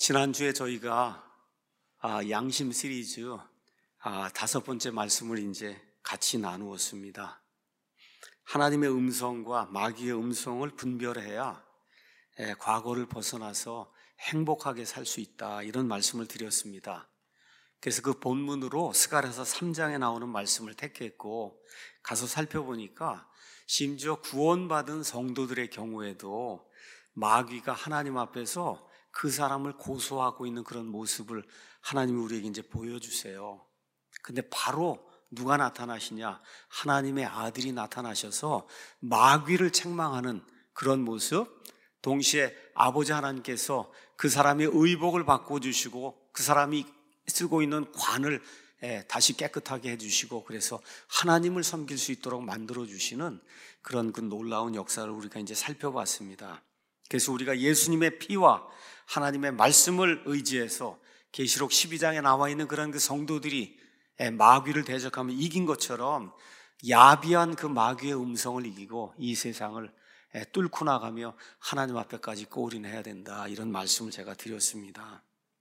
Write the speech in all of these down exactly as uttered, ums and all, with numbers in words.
지난주에 저희가 아, 양심 시리즈 아, 다섯 번째 말씀을 이제 같이 나누었습니다. 하나님의 음성과 마귀의 음성을 분별해야 에, 과거를 벗어나서 행복하게 살 수 있다, 이런 말씀을 드렸습니다. 그래서 그 본문으로 스가랴서 삼 장에 나오는 말씀을 택했고, 가서 살펴보니까 심지어 구원받은 성도들의 경우에도 마귀가 하나님 앞에서 그 사람을 고소하고 있는 그런 모습을 하나님이 우리에게 이제 보여주세요. 근데 바로 누가 나타나시냐? 하나님의 아들이 나타나셔서 마귀를 책망하는 그런 모습, 동시에 아버지 하나님께서 그 사람의 의복을 바꿔주시고 그 사람이 쓰고 있는 관을 다시 깨끗하게 해주시고, 그래서 하나님을 섬길 수 있도록 만들어주시는 그런 그 놀라운 역사를 우리가 이제 살펴봤습니다. 그래서 우리가 예수님의 피와 하나님의 말씀을 의지해서 계시록 십이 장에 나와 있는 그런 그 성도들이 마귀를 대적하며 이긴 것처럼 야비한 그 마귀의 음성을 이기고 이 세상을 뚫고 나가며 하나님 앞에까지 꼬린해야 된다, 이런 말씀을 제가 드렸습니다.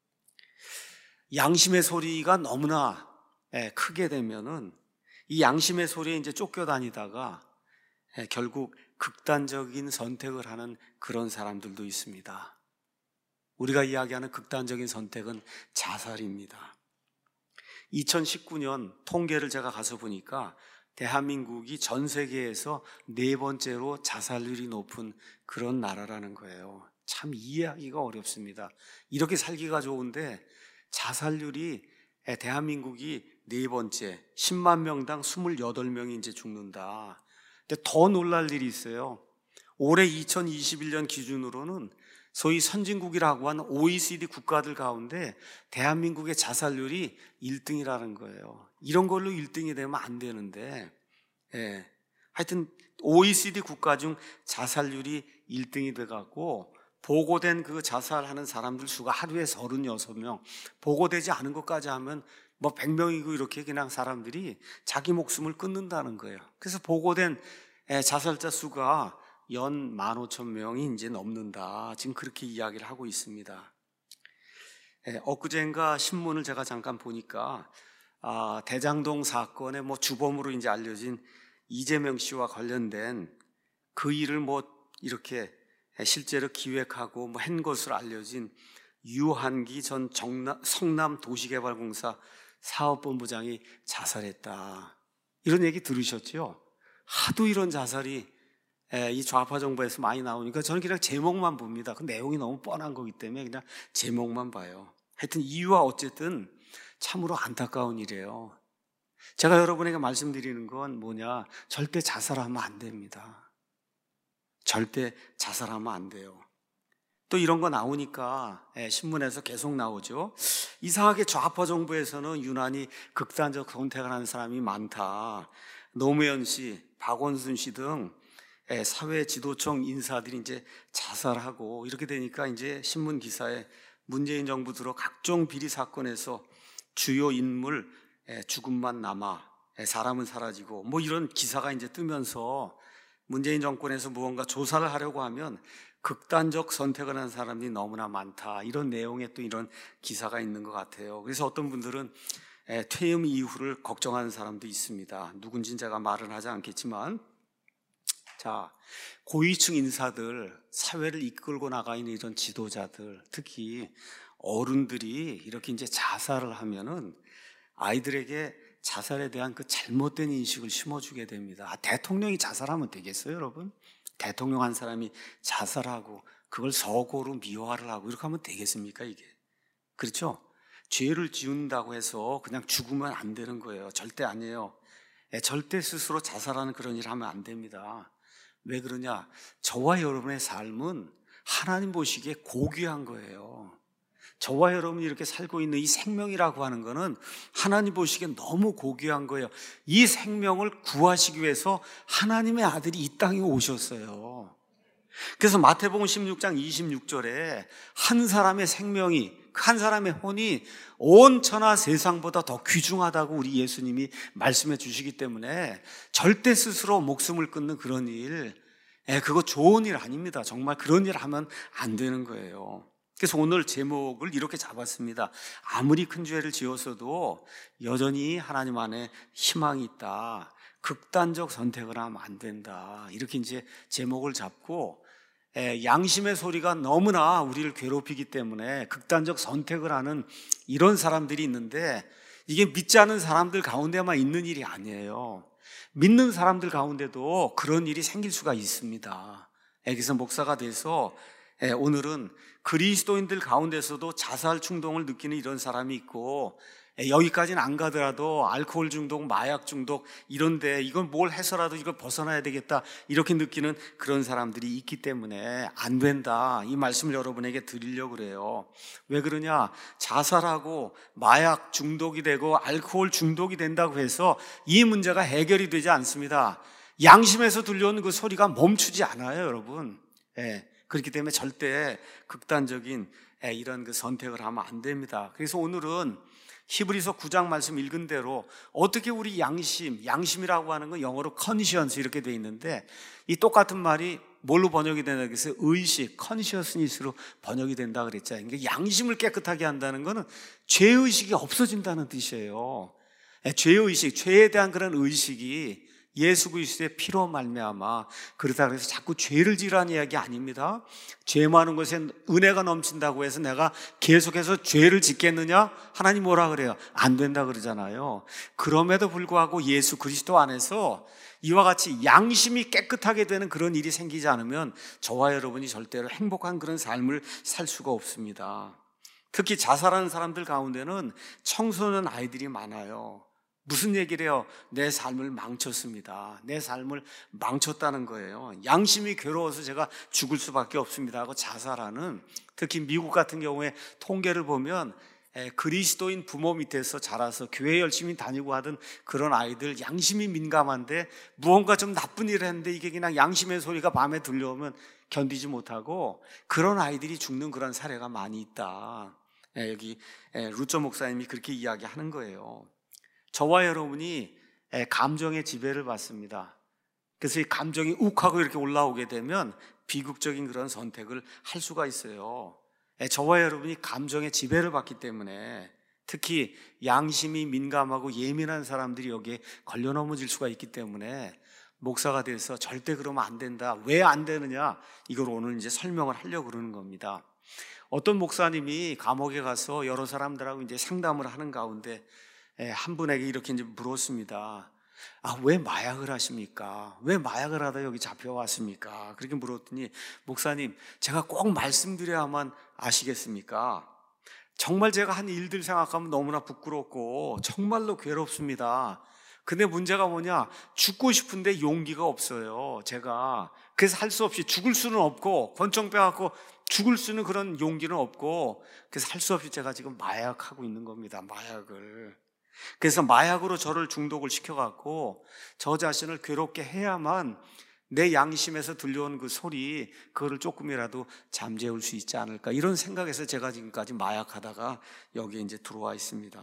양심의 소리가 너무나 크게 되면은 이 양심의 소리에 이제 쫓겨다니다가 결국 극단적인 선택을 하는 그런 사람들도 있습니다. 우리가 이야기하는 극단적인 선택은 자살입니다. 이천십구 년 통계를 제가 가서 보니까 대한민국이 전 세계에서 네 번째로 자살률이 높은 그런 나라라는 거예요. 참 이해하기가 어렵습니다. 이렇게 살기가 좋은데 자살률이 대한민국이 네 번째, 십만 명당 이십팔 명이 이제 죽는다. 근데 더 놀랄 일이 있어요. 올해 이천이십일 년 기준으로는 소위 선진국이라고 하는 오이시디 국가들 가운데 대한민국의 자살률이 일 등이라는 거예요. 이런 걸로 일 등이 되면 안 되는데, 예. 하여튼 오이시디 국가 중 자살률이 일 등이 돼갖고 보고된 그 자살하는 사람들 수가 하루에 서른여섯 명, 보고되지 않은 것까지 하면 뭐 백 명이고 이렇게 그냥 사람들이 자기 목숨을 끊는다는 거예요. 그래서 보고된 자살자 수가 연 만 오천 명이 이제 넘는다, 지금 그렇게 이야기를 하고 있습니다. 엊그제인가 신문을 제가 잠깐 보니까 아, 대장동 사건의 뭐 주범으로 이제 알려진 이재명 씨와 관련된 그 일을 뭐 이렇게 실제로 기획하고 뭐 한 것으로 알려진 유한기 전 정남, 성남도시개발공사 사업본부장이 자살했다, 이런 얘기 들으셨죠? 하도 이런 자살이 이 좌파 정부에서 많이 나오니까 저는 그냥 제목만 봅니다. 그 내용이 너무 뻔한 거기 때문에 그냥 제목만 봐요. 하여튼 이유와 어쨌든 참으로 안타까운 일이에요. 제가 여러분에게 말씀드리는 건 뭐냐? 절대 자살하면 안 됩니다. 절대 자살하면 안 돼요. 또 이런 거 나오니까 신문에서 계속 나오죠. 이상하게 좌파 정부에서는 유난히 극단적 선택을 하는 사람이 많다. 노무현 씨, 박원순 씨 등 사회 지도층 인사들이 이제 자살하고 이렇게 되니까 이제 신문 기사에 문재인 정부 들어 각종 비리 사건에서 주요 인물 죽음만 남아 사람은 사라지고 뭐 이런 기사가 이제 뜨면서 문재인 정권에서 무언가 조사를 하려고 하면 극단적 선택을 한 사람이 너무나 많다, 이런 내용의 또 이런 기사가 있는 것 같아요. 그래서 어떤 분들은 퇴임 이후를 걱정하는 사람도 있습니다. 누군지는 제가 말은 하지 않겠지만, 자, 고위층 인사들, 사회를 이끌고 나가 있는 이런 지도자들, 특히 어른들이 이렇게 이제 자살을 하면은 아이들에게 자살에 대한 그 잘못된 인식을 심어주게 됩니다. 아, 대통령이 자살하면 되겠어요, 여러분? 대통령 한 사람이 자살하고 그걸 서고로 미화를 하고 이렇게 하면 되겠습니까, 이게? 그렇죠? 죄를 지은다고 해서 그냥 죽으면 안 되는 거예요. 절대 아니에요. 절대 스스로 자살하는 그런 일을 하면 안 됩니다. 왜 그러냐? 저와 여러분의 삶은 하나님 보시기에 고귀한 거예요. 저와 여러분이 이렇게 살고 있는 이 생명이라고 하는 거는 하나님 보시기에 너무 고귀한 거예요. 이 생명을 구하시기 위해서 하나님의 아들이 이 땅에 오셨어요. 그래서 마태복음 십육 장 이십육 절에 한 사람의 생명이, 한 사람의 혼이 온 천하 세상보다 더 귀중하다고 우리 예수님이 말씀해 주시기 때문에 절대 스스로 목숨을 끊는 그런 일, 그거 좋은 일 아닙니다. 정말 그런 일 하면 안 되는 거예요. 그래서 오늘 제목을 이렇게 잡았습니다. 아무리 큰 죄를 지었어도 여전히 하나님 안에 희망이 있다. 극단적 선택을 하면 안 된다. 이렇게 이제 제목을 잡고, 에, 양심의 소리가 너무나 우리를 괴롭히기 때문에 극단적 선택을 하는 이런 사람들이 있는데, 이게 믿지 않는 사람들 가운데만 있는 일이 아니에요. 믿는 사람들 가운데도 그런 일이 생길 수가 있습니다. 그래서 목사가 돼서 오늘은 그리스도인들 가운데서도 자살 충동을 느끼는 이런 사람이 있고, 여기까지는 안 가더라도 알코올 중독, 마약 중독 이런데 이건 뭘 해서라도 이걸 벗어나야 되겠다 이렇게 느끼는 그런 사람들이 있기 때문에 안 된다, 이 말씀을 여러분에게 드리려고 그래요. 왜 그러냐? 자살하고 마약 중독이 되고 알코올 중독이 된다고 해서 이 문제가 해결이 되지 않습니다. 양심에서 들려오는 그 소리가 멈추지 않아요, 여러분. 예. 그렇기 때문에 절대 극단적인 이런 그 선택을 하면 안 됩니다. 그래서 오늘은 히브리서 구 장 말씀 읽은 대로 어떻게 우리 양심, 양심이라고 하는 건 영어로 conscience 이렇게 돼 있는데, 이 똑같은 말이 뭘로 번역이 되나 그래서 의식, consciousness로 번역이 된다 그랬잖아요. 그러니까 양심을 깨끗하게 한다는 거는 죄의식이 없어진다는 뜻이에요. 죄의식, 죄에 대한 그런 의식이 예수 그리스도의 피로 말미암아, 그러다 그래서 자꾸 죄를 지라는 이야기 아닙니다. 죄 많은 것에 은혜가 넘친다고 해서 내가 계속해서 죄를 짓겠느냐? 하나님 뭐라 그래요? 안 된다 그러잖아요. 그럼에도 불구하고 예수 그리스도 안에서 이와 같이 양심이 깨끗하게 되는 그런 일이 생기지 않으면 저와 여러분이 절대로 행복한 그런 삶을 살 수가 없습니다. 특히 자살하는 사람들 가운데는 청소년 아이들이 많아요. 무슨 얘기를 해요? 내 삶을 망쳤습니다. 내 삶을 망쳤다는 거예요. 양심이 괴로워서 제가 죽을 수밖에 없습니다 하고 자살하는, 특히 미국 같은 경우에 통계를 보면 그리스도인 부모 밑에서 자라서 교회 열심히 다니고 하던 그런 아이들, 양심이 민감한데 무언가 좀 나쁜 일을 했는데 이게 그냥 양심의 소리가 밤에 들려오면 견디지 못하고 그런 아이들이 죽는 그런 사례가 많이 있다. 여기 루처 목사님이 그렇게 이야기하는 거예요. 저와 여러분이 감정의 지배를 받습니다. 그래서 이 감정이 욱하고 이렇게 올라오게 되면 비극적인 그런 선택을 할 수가 있어요. 저와 여러분이 감정의 지배를 받기 때문에 특히 양심이 민감하고 예민한 사람들이 여기에 걸려 넘어질 수가 있기 때문에 목사가 돼서 절대 그러면 안 된다. 왜 안 되느냐? 이걸 오늘 이제 설명을 하려고 그러는 겁니다. 어떤 목사님이 감옥에 가서 여러 사람들하고 이제 상담을 하는 가운데 한 분에게 이렇게 이제 물었습니다. 아, 왜 마약을 하십니까? 왜 마약을 하다 여기 잡혀왔습니까? 그렇게 물었더니, 목사님, 제가 꼭 말씀드려야만 아시겠습니까? 정말 제가 한 일들 생각하면 너무나 부끄럽고 정말로 괴롭습니다. 근데 문제가 뭐냐? 죽고 싶은데 용기가 없어요, 제가. 그래서 할 수 없이, 죽을 수는 없고 권총 빼갖고 죽을 수는 그런 용기는 없고, 그래서 할 수 없이 제가 지금 마약하고 있는 겁니다, 마약을. 그래서 마약으로 저를 중독을 시켜갖고 저 자신을 괴롭게 해야만 내 양심에서 들려온 그 소리, 그거를 조금이라도 잠재울 수 있지 않을까, 이런 생각에서 제가 지금까지 마약하다가 여기에 이제 들어와 있습니다.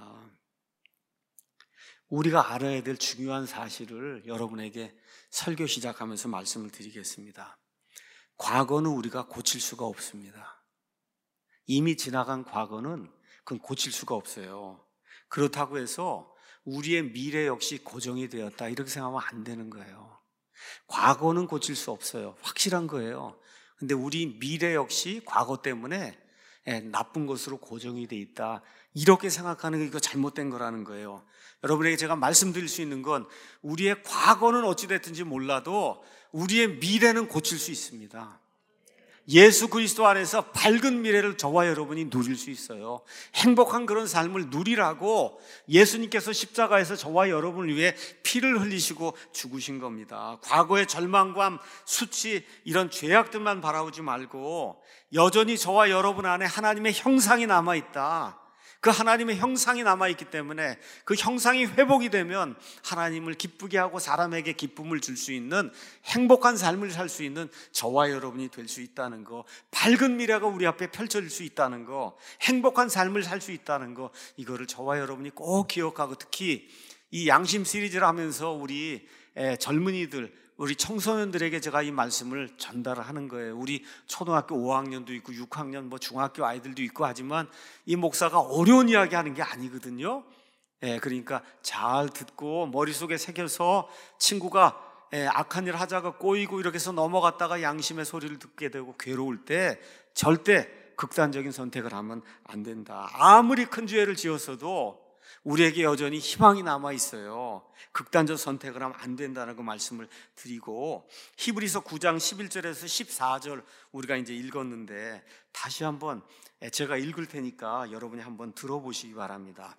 우리가 알아야 될 중요한 사실을 여러분에게 설교 시작하면서 말씀을 드리겠습니다. 과거는 우리가 고칠 수가 없습니다. 이미 지나간 과거는 그건 고칠 수가 없어요. 그렇다고 해서 우리의 미래 역시 고정이 되었다, 이렇게 생각하면 안 되는 거예요. 과거는 고칠 수 없어요. 확실한 거예요. 근데 우리 미래 역시 과거 때문에 나쁜 것으로 고정이 돼 있다, 이렇게 생각하는 게 이거 잘못된 거라는 거예요. 여러분에게 제가 말씀드릴 수 있는 건, 우리의 과거는 어찌됐든지 몰라도 우리의 미래는 고칠 수 있습니다. 예수 그리스도 안에서 밝은 미래를 저와 여러분이 누릴 수 있어요. 행복한 그런 삶을 누리라고 예수님께서 십자가에서 저와 여러분을 위해 피를 흘리시고 죽으신 겁니다. 과거의 절망감, 수치, 이런 죄악들만 바라보지 말고 여전히 저와 여러분 안에 하나님의 형상이 남아있다. 그 하나님의 형상이 남아있기 때문에 그 형상이 회복이 되면 하나님을 기쁘게 하고 사람에게 기쁨을 줄 수 있는 행복한 삶을 살 수 있는 저와 여러분이 될 수 있다는 거, 밝은 미래가 우리 앞에 펼쳐질 수 있다는 거, 행복한 삶을 살 수 있다는 거, 이거를 저와 여러분이 꼭 기억하고, 특히 이 양심 시리즈를 하면서 우리 젊은이들, 우리 청소년들에게 제가 이 말씀을 전달을 하는 거예요. 우리 초등학교 오 학년도 있고 육 학년 뭐 중학교 아이들도 있고 하지만 이 목사가 어려운 이야기 하는 게 아니거든요. 예, 그러니까 잘 듣고 머릿속에 새겨서 친구가 예, 악한 일 하다가 꼬이고 이렇게 해서 넘어갔다가 양심의 소리를 듣게 되고 괴로울 때 절대 극단적인 선택을 하면 안 된다. 아무리 큰 죄를 지었어도 우리에게 여전히 희망이 남아 있어요. 극단적 선택을 하면 안 된다는 그 말씀을 드리고, 히브리서 구 장 십일 절에서 십사 절 우리가 이제 읽었는데 다시 한번 제가 읽을 테니까 여러분이 한번 들어보시기 바랍니다.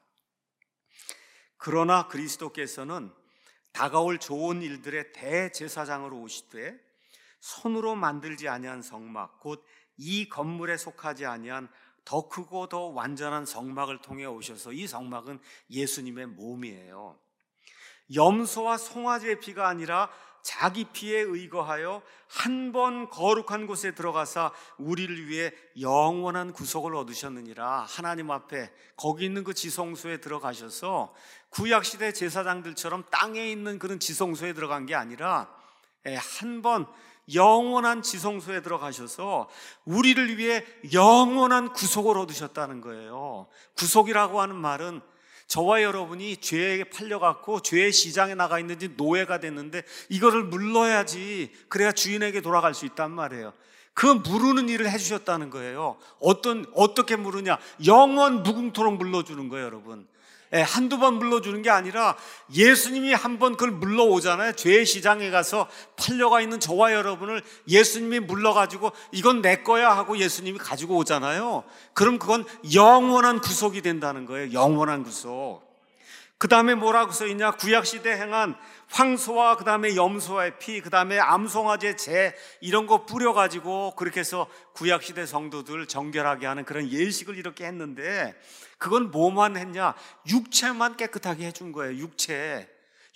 그러나 그리스도께서는 다가올 좋은 일들의 대제사장으로 오시되 손으로 만들지 아니한 성막 곧 이 건물에 속하지 아니한 더 크고 더 완전한 성막을 통해 오셔서, 이 성막은 예수님의 몸이에요. 염소와 송아지의 피가 아니라 자기 피에 의거하여 한 번 거룩한 곳에 들어가사 우리를 위해 영원한 구속을 얻으셨느니라. 하나님 앞에 거기 있는 그 지성소에 들어가셔서 구약시대 제사장들처럼 땅에 있는 그런 지성소에 들어간 게 아니라 한 번 영원한 지성소에 들어가셔서 우리를 위해 영원한 구속을 얻으셨다는 거예요. 구속이라고 하는 말은 저와 여러분이 죄에 팔려갖고 죄의 시장에 나가 있는지 노예가 됐는데 이거를 물러야지, 그래야 주인에게 돌아갈 수 있단 말이에요. 그 물르는 일을 해주셨다는 거예요. 어떤, 어떻게 물으냐? 영원 무궁토록 물러주는 거예요, 여러분. 예, 한두 번 물러주는 게 아니라 예수님이 한 번 그걸 물러오잖아요. 죄의 시장에 가서 팔려가 있는 저와 여러분을 예수님이 물러가지고 이건 내 거야 하고 예수님이 가지고 오잖아요. 그럼 그건 영원한 구속이 된다는 거예요. 영원한 구속. 그 다음에 뭐라고 써있냐? 구약시대 행한 황소와 그 다음에 염소의 피, 그 다음에 암송아지의 재, 이런 거 뿌려가지고 그렇게 해서 구약시대 성도들 정결하게 하는 그런 예식을 이렇게 했는데, 그건 뭐만 했냐? 육체만 깨끗하게 해준 거예요. 육체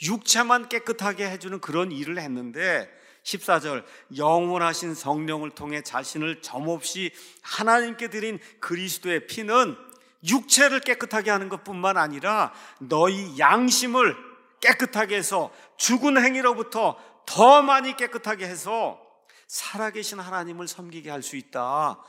육체만 깨끗하게 해주는 그런 일을 했는데, 십사 절 영원하신 성령을 통해 자신을 점없이 하나님께 드린 그리스도의 피는 육체를 깨끗하게 하는 것뿐만 아니라 너희 양심을 깨끗하게 해서 죽은 행위로부터 더 많이 깨끗하게 해서 살아계신 하나님을 섬기게 할 수 있다.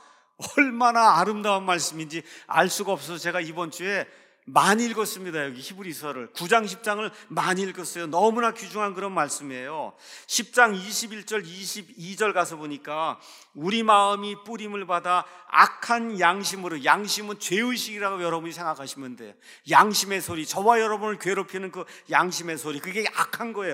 얼마나 아름다운 말씀인지 알 수가 없어서 제가 이번 주에 많이 읽었습니다. 여기 히브리서를 구 장 십 장을 많이 읽었어요. 너무나 귀중한 그런 말씀이에요. 십 장 이십일 절 이십이 절 가서 보니까 우리 마음이 뿌림을 받아 악한 양심으로, 양심은 죄의식이라고 여러분이 생각하시면 돼요. 양심의 소리, 저와 여러분을 괴롭히는 그 양심의 소리, 그게 악한 거예요.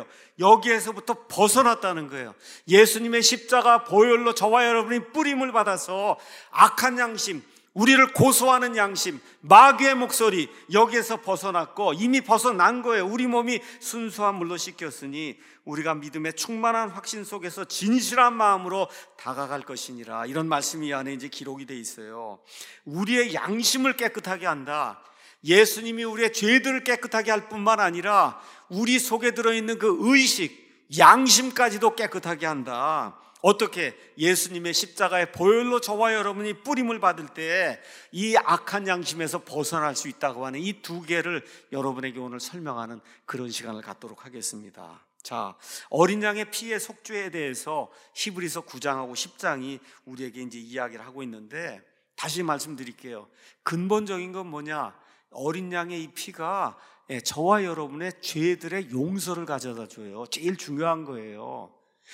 여기에서부터 벗어났다는 거예요. 예수님의 십자가 보혈로 저와 여러분이 뿌림을 받아서 악한 양심, 우리를 고소하는 양심, 마귀의 목소리, 여기에서 벗어났고 이미 벗어난 거예요. 우리 몸이 순수한 물로 씻겼으니 우리가 믿음의 충만한 확신 속에서 진실한 마음으로 다가갈 것이니라. 이런 말씀이 이 안에 이제 기록이 돼 있어요. 우리의 양심을 깨끗하게 한다. 예수님이 우리의 죄들을 깨끗하게 할 뿐만 아니라 우리 속에 들어있는 그 의식, 양심까지도 깨끗하게 한다. 어떻게? 예수님의 십자가의 보혈로 저와 여러분이 뿌림을 받을 때 이 악한 양심에서 벗어날 수 있다고 하는 이 두 개를 여러분에게 오늘 설명하는 그런 시간을 갖도록 하겠습니다. 자, 어린 양의 피의 속죄에 대해서 히브리서 구 장하고 십 장이 우리에게 이제 이야기를 하고 있는데, 다시 말씀드릴게요. 근본적인 건 뭐냐? 어린 양의 이 피가 저와 여러분의 죄들의 용서를 가져다 줘요. 제일 중요한 거예요.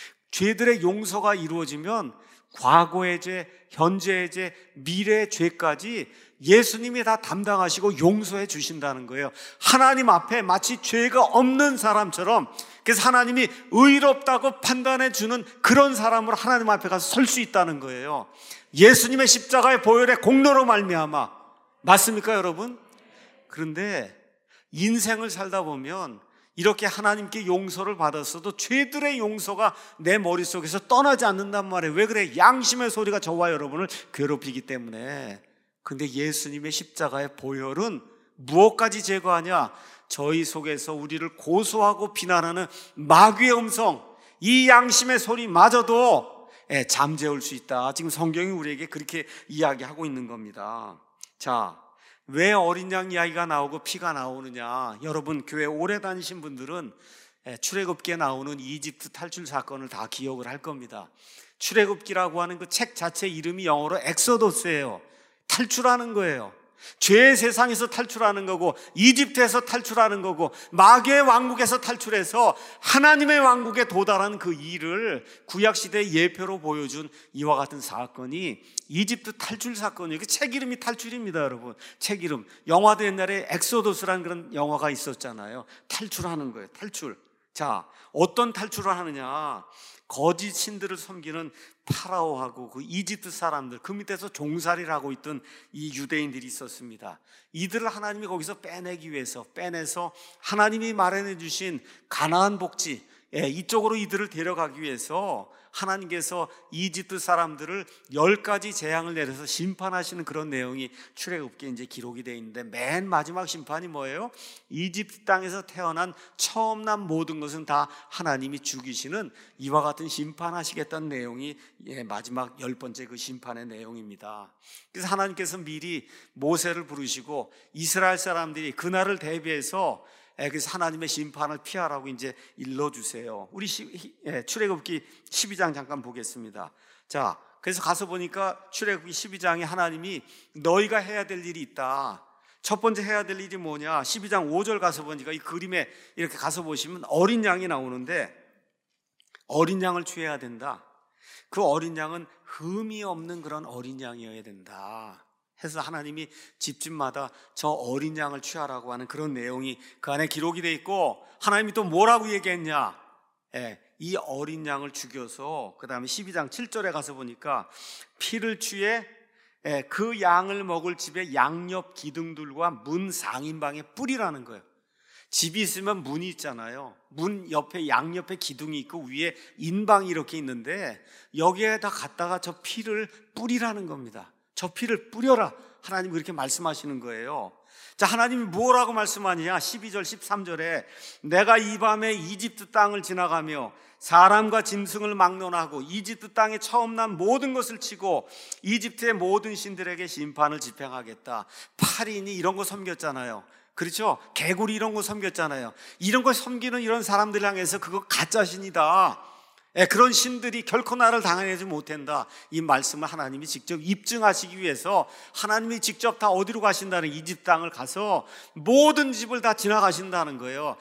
죄들의 용서가 이루어지면 과거의 죄, 현재의 죄, 미래의 죄까지 예수님이 다 담당하시고 용서해 주신다는 거예요. 하나님 앞에 마치 죄가 없는 사람처럼, 그래서 하나님이 의롭다고 판단해 주는 그런 사람으로 하나님 앞에 가서 설 수 있다는 거예요. 예수님의 십자가의 보혈의 공로로 말미암아. 맞습니까, 여러분? 그런데 인생을 살다 보면 이렇게 하나님께 용서를 받았어도 죄들의 용서가 내 머릿속에서 떠나지 않는단 말이에요. 왜 그래? 양심의 소리가 저와 여러분을 괴롭히기 때문에. 근데 예수님의 십자가의 보혈은 무엇까지 제거하냐? 저희 속에서 우리를 고소하고 비난하는 마귀의 음성, 이 양심의 소리마저도 잠재울 수 있다. 지금 성경이 우리에게 그렇게 이야기하고 있는 겁니다. 자, 왜 어린 양 이야기가 나오고 피가 나오느냐? 여러분 교회 오래 다니신 분들은 출애굽기에 나오는 이집트 탈출 사건을 다 기억을 할 겁니다. 출애굽기라고 하는 그 책 자체 이름이 영어로 엑소더스예요. 탈출하는 거예요. 죄의 세상에서 탈출하는 거고, 이집트에서 탈출하는 거고, 마귀의 왕국에서 탈출해서 하나님의 왕국에 도달한 그 일을 구약시대의 예표로 보여준 이와 같은 사건이 이집트 탈출 사건이에요. 그 책 이름이 탈출입니다, 여러분. 책 이름. 영화도 옛날에 엑소더스라는 그런 영화가 있었잖아요. 탈출하는 거예요. 탈출. 자, 어떤 탈출을 하느냐? 거짓 신들을 섬기는 파라오하고 그 이집트 사람들, 그 밑에서 종살이를 하고 있던 이 유대인들이 있었습니다. 이들을 하나님이 거기서 빼내기 위해서, 빼내서 하나님이 마련해 주신 가나안 복지, 예, 이쪽으로 이들을 데려가기 위해서 하나님께서 이집트 사람들을 열 가지 재앙을 내려서 심판하시는 그런 내용이 출애굽기에 이제 기록이 되어 있는데, 맨 마지막 심판이 뭐예요? 이집트 땅에서 태어난 처음 난 모든 것은 다 하나님이 죽이시는 이와 같은 심판하시겠다는 내용이 예, 마지막 열 번째 그 심판의 내용입니다. 그래서 하나님께서 미리 모세를 부르시고 이스라엘 사람들이 그날을 대비해서 그래서 하나님의 심판을 피하라고 이제 일러주세요. 우리 시, 예, 출애굽기 십이 장 잠깐 보겠습니다. 자, 그래서 가서 보니까 출애굽기 십이 장에 하나님이 너희가 해야 될 일이 있다. 첫 번째 해야 될 일이 뭐냐? 십이 장 오 절 가서 보니까 이 그림에 이렇게 가서 보시면 어린 양이 나오는데, 어린 양을 취해야 된다. 그 어린 양은 흠이 없는 그런 어린 양이어야 된다 해서 하나님이 집집마다 저 어린 양을 취하라고 하는 그런 내용이 그 안에 기록이 돼 있고, 하나님이 또 뭐라고 얘기했냐? 예, 이 어린 양을 죽여서 그 다음에 십이 장 칠 절에 가서 보니까 피를 취해 예, 그 양을 먹을 집의 양옆 기둥들과 문 상인방에 뿌리라는 거예요. 집이 있으면 문이 있잖아요. 문 옆에 양옆에 기둥이 있고 위에 인방이 이렇게 있는데, 여기에다 갖다가 저 피를 뿌리라는 겁니다. 저 피를 뿌려라. 하나님이 그렇게 말씀하시는 거예요. 자, 하나님이 뭐라고 말씀하느냐? 십이 절 십삼 절에 내가 이 밤에 이집트 땅을 지나가며 사람과 짐승을 막론하고 이집트 땅에 처음 난 모든 것을 치고 이집트의 모든 신들에게 심판을 집행하겠다. 팔인이 이런 거 섬겼잖아요. 그렇죠? 개구리 이런 거 섬겼잖아요. 이런 거 섬기는 이런 사람들 향해서 그거 가짜 신이다. 예, 그런 신들이 결코 나를 당해내지 못한다. 이 말씀을 하나님이 직접 입증하시기 위해서 하나님이 직접 다 어디로 가신다는, 이집트 땅을 가서 모든 집을 다 지나가신다는 거예요.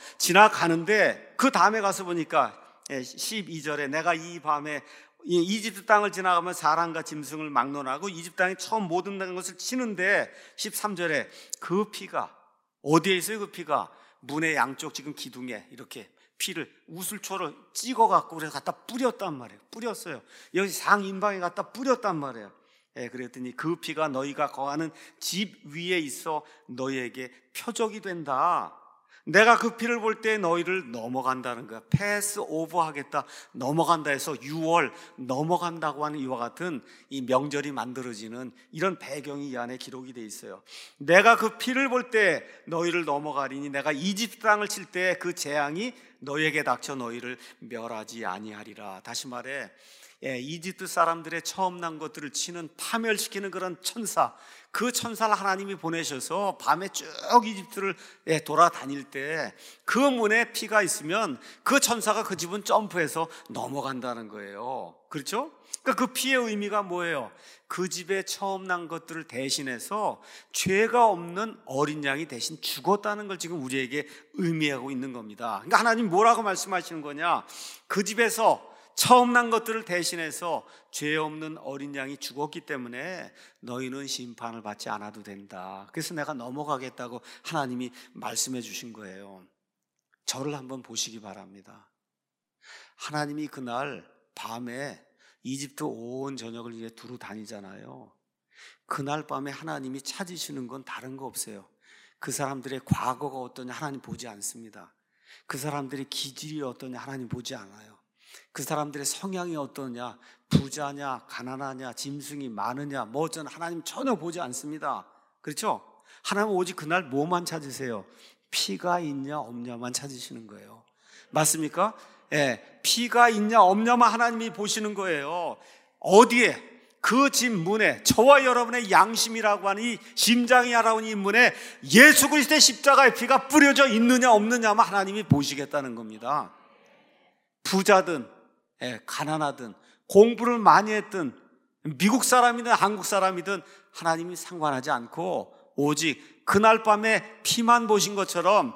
지나가는데 그 다음에 가서 보니까 십이 절에 내가 이 밤에 이집트 땅을 지나가면 사람과 짐승을 막론하고 이집트 땅에 처음 모든 것을 치는데, 십삼 절에 그 피가 어디에 있어요? 그 피가 문의 양쪽 지금 기둥에 이렇게 피를 우슬초를 찍어갖고 그래서 갖다 뿌렸단 말이에요. 뿌렸어요. 여기 상인방에 갖다 뿌렸단 말이에요. 예, 그랬더니 그 피가 너희가 거하는 집 위에 있어 너희에게 표적이 된다. 내가 그 피를 볼 때 너희를 넘어간다는 거야. 패스 오버 하겠다, 넘어간다 해서 유월 넘어간다고 하는 이와 같은 이 명절이 만들어지는 이런 배경이 이 안에 기록이 돼 있어요. 내가 그 피를 볼 때 너희를 넘어가리니 내가 이집트 땅을 칠 때 그 재앙이 너희에게 닥쳐 너희를 멸하지 아니하리라. 다시 말해, 예, 이집트 사람들의 처음 난 것들을 치는, 파멸시키는 그런 천사, 그 천사를 하나님이 보내셔서 밤에 쭉 이집트를 예, 돌아다닐 때 그 문에 피가 있으면 그 천사가 그 집은 점프해서 넘어간다는 거예요. 그렇죠? 그러니까 그 피의 의미가 뭐예요? 그 집에 처음 난 것들을 대신해서 죄가 없는 어린 양이 대신 죽었다는 걸 지금 우리에게 의미하고 있는 겁니다. 그러니까 하나님 뭐라고 말씀하시는 거냐? 그 집에서 처음 난 것들을 대신해서 죄 없는 어린 양이 죽었기 때문에 너희는 심판을 받지 않아도 된다. 그래서 내가 넘어가겠다고 하나님이 말씀해 주신 거예요. 저를 한번 보시기 바랍니다. 하나님이 그날 밤에 이집트 온 전역을 이제 두루 다니잖아요. 그날 밤에 하나님이 찾으시는 건 다른 거 없어요. 그 사람들의 과거가 어떠냐 하나님 보지 않습니다. 그 사람들의 기질이 어떠냐 하나님 보지 않아요. 그 사람들의 성향이 어떠냐, 부자냐, 가난하냐, 짐승이 많으냐, 뭐 어쩌나 하나님 전혀 보지 않습니다. 그렇죠? 하나님 오직 그날 뭐만 찾으세요? 피가 있냐 없냐만 찾으시는 거예요. 맞습니까? 예, 피가 있냐 없냐만 하나님이 보시는 거예요. 어디에? 그 집 문에, 저와 여러분의 양심이라고 하는 이 심장이라고 하는 이 문에 예수 그리스도의 십자가의 피가 뿌려져 있느냐 없느냐만 하나님이 보시겠다는 겁니다. 부자든 가난하든 공부를 많이 했든 미국 사람이든 한국 사람이든 하나님이 상관하지 않고 오직 그날 밤에 피만 보신 것처럼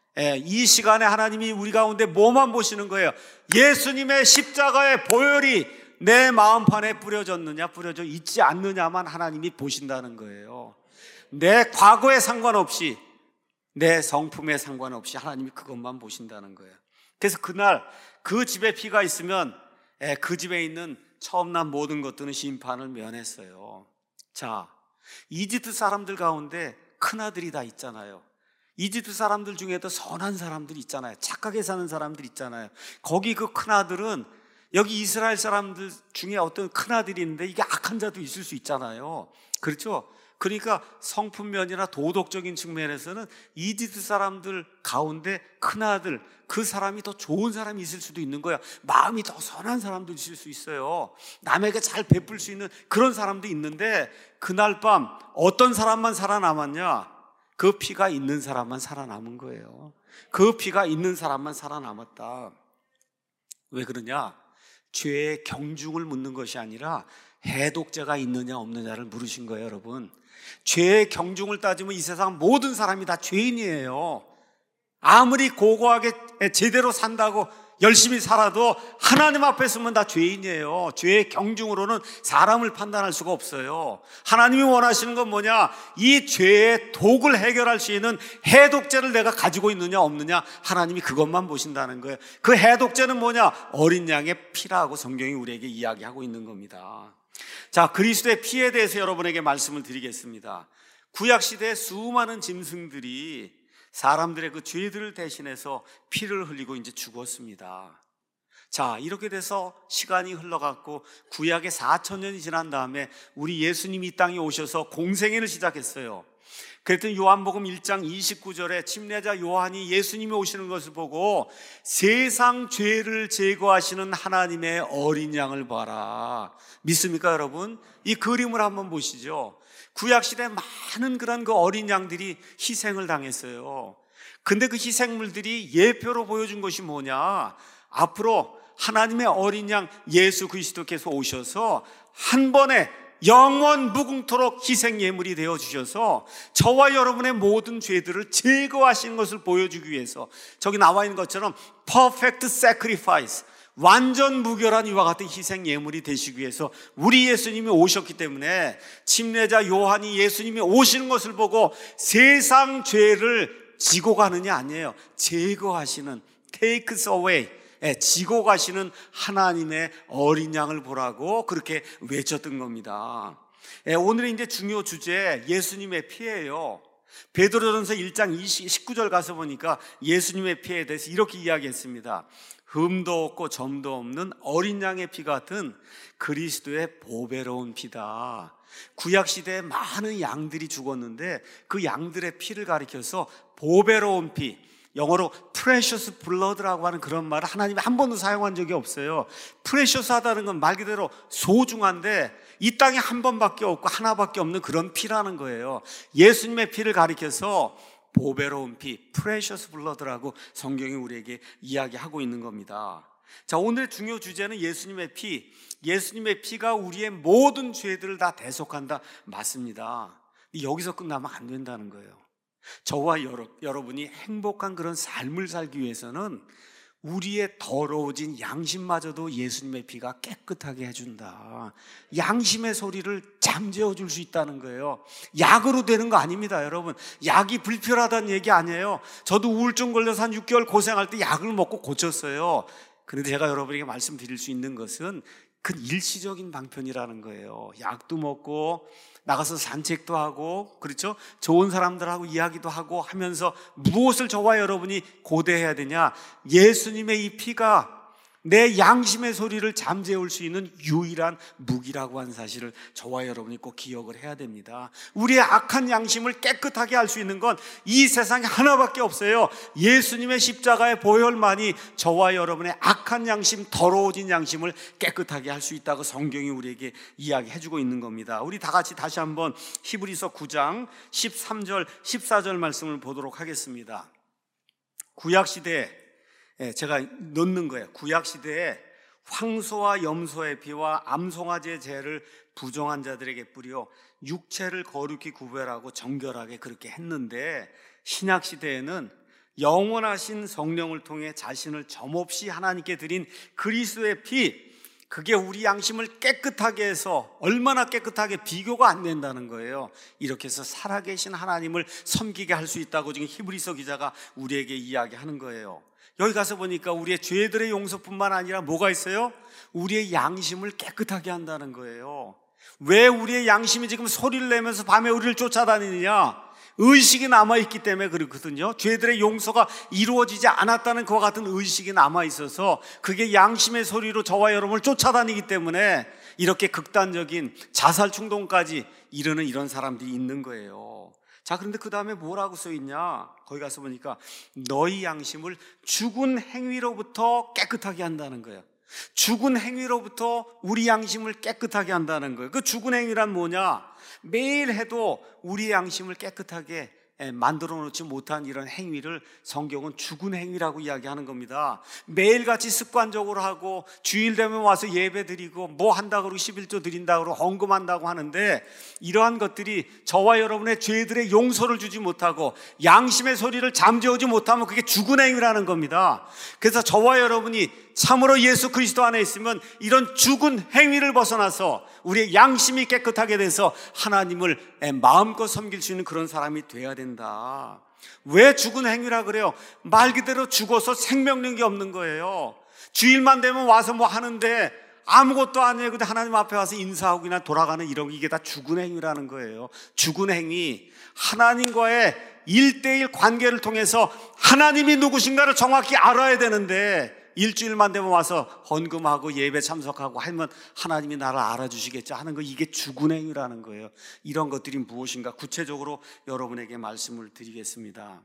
이 시간에 하나님이 우리 가운데 뭐만 보시는 거예요? 예수님의 십자가의 보혈이 내 마음판에 뿌려졌느냐 뿌려져 있지 않느냐만 하나님이 보신다는 거예요. 내 과거에 상관없이 내 성품에 상관없이 하나님이 그것만 보신다는 거예요. 그래서 그날 그 집에 피가 있으면 그 집에 있는 처음 난 모든 것들은 심판을 면했어요. 자, 이집트 사람들 가운데 큰아들이 다 있잖아요. 이집트 사람들 중에도 선한 사람들 있잖아요. 착하게 사는 사람들 있잖아요. 거기 그 큰아들은 여기 이스라엘 사람들 중에 어떤 큰아들이 있는데 이게 악한 자도 있을 수 있잖아요. 그렇죠? 그러니까 성품면이나 도덕적인 측면에서는 이집트 사람들 가운데 큰아들, 그 사람이 더 좋은 사람이 있을 수도 있는 거야. 마음이 더 선한 사람도 있을 수 있어요. 남에게 잘 베풀 수 있는 그런 사람도 있는데 그날 밤 어떤 사람만 살아남았냐? 그 피가 있는 사람만 살아남은 거예요. 그 피가 있는 사람만 살아남았다. 왜 그러냐? 죄의 경중을 묻는 것이 아니라 해독제가 있느냐 없느냐를 물으신 거예요, 여러분. 죄의 경중을 따지면 이 세상 모든 사람이 다 죄인이에요. 아무리 고고하게 제대로 산다고 열심히 살아도 하나님 앞에 서면 다 죄인이에요. 죄의 경중으로는 사람을 판단할 수가 없어요. 하나님이 원하시는 건 뭐냐? 이 죄의 독을 해결할 수 있는 해독제를 내가 가지고 있느냐 없느냐, 하나님이 그것만 보신다는 거예요. 그 해독제는 뭐냐? 어린 양의 피라고 성경이 우리에게 이야기하고 있는 겁니다. 자, 그리스도의 피에 대해서 여러분에게 말씀을 드리겠습니다. 구약시대에 수많은 짐승들이 사람들의 그 죄들을 대신해서 피를 흘리고 이제 죽었습니다. 자, 이렇게 돼서 시간이 흘러갔고 구약의 사천 년이 지난 다음에 우리 예수님이 이 땅에 오셔서 공생애를 시작했어요. 그랬더니 요한복음 일 장 이십구 절에 침례자 요한이 예수님이 오시는 것을 보고 세상 죄를 제거하시는 하나님의 어린 양을 봐라. 믿습니까, 여러분? 이 그림을 한번 보시죠. 구약시대에 많은 그런 그 어린 양들이 희생을 당했어요. 근데 그 희생물들이 예표로 보여준 것이 뭐냐? 앞으로 하나님의 어린 양 예수 그리스도께서 오셔서 한 번에 영원 무궁토록 희생 예물이 되어 주셔서 저와 여러분의 모든 죄들을 제거하시는 것을 보여주기 위해서, 저기 나와 있는 것처럼 perfect sacrifice, 완전 무결한 이와 같은 희생 예물이 되시기 위해서 우리 예수님이 오셨기 때문에 침례자 요한이 예수님이 오시는 것을 보고 세상 죄를 지고 가느냐 아니에요. 제거하시는, takes away, 지고 가시는 하나님의 어린 양을 보라고 그렇게 외쳤던 겁니다. 오늘의 이제 중요 주제, 예수님의 피예요. 베드로전서 일 장 십구 절 가서 보니까 예수님의 피에 대해서 이렇게 이야기했습니다. 흠도 없고 점도 없는 어린 양의 피 같은 그리스도의 보배로운 피다. 구약시대에 많은 양들이 죽었는데 그 양들의 피를 가리켜서 보배로운 피, 영어로 precious blood라고 하는 그런 말을 하나님이 한 번도 사용한 적이 없어요. precious 하다는 건 말 그대로 소중한데 이 땅에 한 번밖에 없고 하나밖에 없는 그런 피라는 거예요. 예수님의 피를 가리켜서 보배로운 피, precious blood라고 성경이 우리에게 이야기하고 있는 겁니다. 자, 오늘의 중요 주제는 예수님의 피. 예수님의 피가 우리의 모든 죄들을 다 대속한다. 맞습니다. 여기서 끝나면 안 된다는 거예요. 저와 여러, 여러분이 행복한 그런 삶을 살기 위해서는 우리의 더러워진 양심마저도 예수님의 피가 깨끗하게 해준다. 양심의 소리를 잠재워 줄 수 있다는 거예요. 약으로 되는 거 아닙니다, 여러분. 약이 불필요하다는 얘기 아니에요. 저도 우울증 걸려서 한 육 개월 고생할 때 약을 먹고 고쳤어요. 그런데 제가 여러분에게 말씀드릴 수 있는 것은 그 일시적인 방편이라는 거예요. 약도 먹고 나가서 산책도 하고, 그렇죠? 좋은 사람들하고 이야기도 하고 하면서 무엇을 저와 여러분이 고대해야 되냐? 예수님의 이 피가 내 양심의 소리를 잠재울 수 있는 유일한 무기라고 하는 사실을 저와 여러분이 꼭 기억을 해야 됩니다. 우리의 악한 양심을 깨끗하게 할 수 있는 건 이 세상에 하나밖에 없어요. 예수님의 십자가의 보혈만이 저와 여러분의 악한 양심, 더러워진 양심을 깨끗하게 할 수 있다고 성경이 우리에게 이야기해주고 있는 겁니다. 우리 다 같이 다시 한번 히브리서 구 장 십삼 절 십사 절 말씀을 보도록 하겠습니다. 구약시대에 예, 제가 넣는 거예요. 구약 시대에 황소와 염소의 피와 암송아지의 죄를 부정한 자들에게 뿌려 육체를 거룩히 구별하고 정결하게 그렇게 했는데, 신약 시대에는 영원하신 성령을 통해 자신을 점없이 하나님께 드린 그리스도의 피, 그게 우리 양심을 깨끗하게 해서 얼마나 깨끗하게 비교가 안 된다는 거예요. 이렇게 해서 살아계신 하나님을 섬기게 할 수 있다고 지금 히브리서 기자가 우리에게 이야기하는 거예요. 여기 가서 보니까 우리의 죄들의 용서뿐만 아니라 뭐가 있어요? 우리의 양심을 깨끗하게 한다는 거예요. 왜 우리의 양심이 지금 소리를 내면서 밤에 우리를 쫓아다니느냐? 의식이 남아있기 때문에 그렇거든요. 죄들의 용서가 이루어지지 않았다는 그와 같은 의식이 남아있어서 그게 양심의 소리로 저와 여러분을 쫓아다니기 때문에 이렇게 극단적인 자살 충동까지 이르는 이런 사람들이 있는 거예요. 자, 그런데 그 다음에 뭐라고 써있냐? 거기 가서 보니까 너희 양심을 죽은 행위로부터 깨끗하게 한다는 거예요. 죽은 행위로부터 우리 양심을 깨끗하게 한다는 거예요. 그 죽은 행위란 뭐냐? 매일 해도 우리 양심을 깨끗하게 만들어 놓지 못한 이런 행위를 성경은 죽은 행위라고 이야기하는 겁니다. 매일같이 습관적으로 하고 주일 되면 와서 예배 드리고 뭐 한다고 그러고 십일조 드린다고 그러고 헌금한다고 하는데, 이러한 것들이 저와 여러분의 죄들의 용서를 주지 못하고 양심의 소리를 잠재우지 못하면 그게 죽은 행위라는 겁니다. 그래서 저와 여러분이 참으로 예수 그리스도 안에 있으면 이런 죽은 행위를 벗어나서 우리의 양심이 깨끗하게 돼서 하나님을 마음껏 섬길 수 있는 그런 사람이 돼야 된다. 왜 죽은 행위라 그래요? 말 그대로 죽어서 생명력이 없는 거예요. 주일만 되면 와서 뭐 하는데 아무것도 아니에요. 근데 하나님 앞에 와서 인사하고 그냥 돌아가는 이런, 이게 다 죽은 행위라는 거예요. 죽은 행위, 하나님과의 일대일 관계를 통해서 하나님이 누구신가를 정확히 알아야 되는데, 일주일만 되면 와서 헌금하고 예배 참석하고 하면 하나님이 나를 알아주시겠죠 하는 거, 이게 죽은 행위라는 거예요. 이런 것들이 무엇인가 구체적으로 여러분에게 말씀을 드리겠습니다.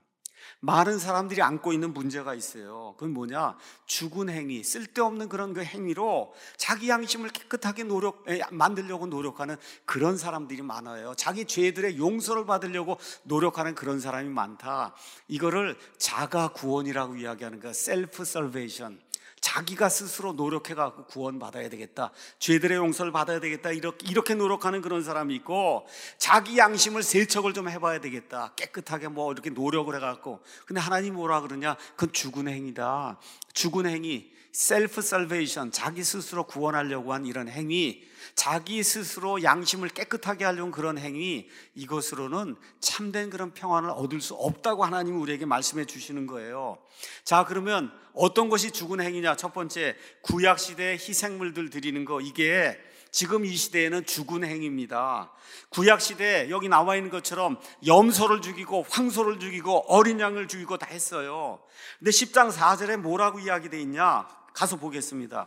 많은 사람들이 안고 있는 문제가 있어요. 그건 뭐냐? 죽은 행위, 쓸데없는 그런 그 행위로 자기 양심을 깨끗하게 노력, 만들려고 노력하는 그런 사람들이 많아요. 자기 죄들의 용서를 받으려고 노력하는 그런 사람이 많다. 이거를 자가 구원이라고 이야기하는 거야. 셀프 살베이션. 자기가 스스로 노력해갖고 구원받아야 되겠다, 죄들의 용서를 받아야 되겠다, 이렇게, 이렇게 노력하는 그런 사람이 있고, 자기 양심을 세척을 좀 해봐야 되겠다, 깨끗하게 뭐 이렇게 노력을 해갖고. 근데 하나님이 뭐라 그러냐? 그건 죽은 행위다. 죽은 행위, 셀프 살베이션, 자기 스스로 구원하려고 한 이런 행위, 자기 스스로 양심을 깨끗하게 하려는 그런 행위, 이것으로는 참된 그런 평안을 얻을 수 없다고 하나님이 우리에게 말씀해 주시는 거예요. 자, 그러면 어떤 것이 죽은 행위냐? 첫 번째, 구약 시대에 희생물들 드리는 거, 이게 지금 이 시대에는 죽은 행위입니다. 구약 시대에 여기 나와 있는 것처럼 염소를 죽이고 황소를 죽이고 어린 양을 죽이고 다 했어요. 근데 십 장 사 절에 뭐라고 이야기되어 있냐? 가서 보겠습니다.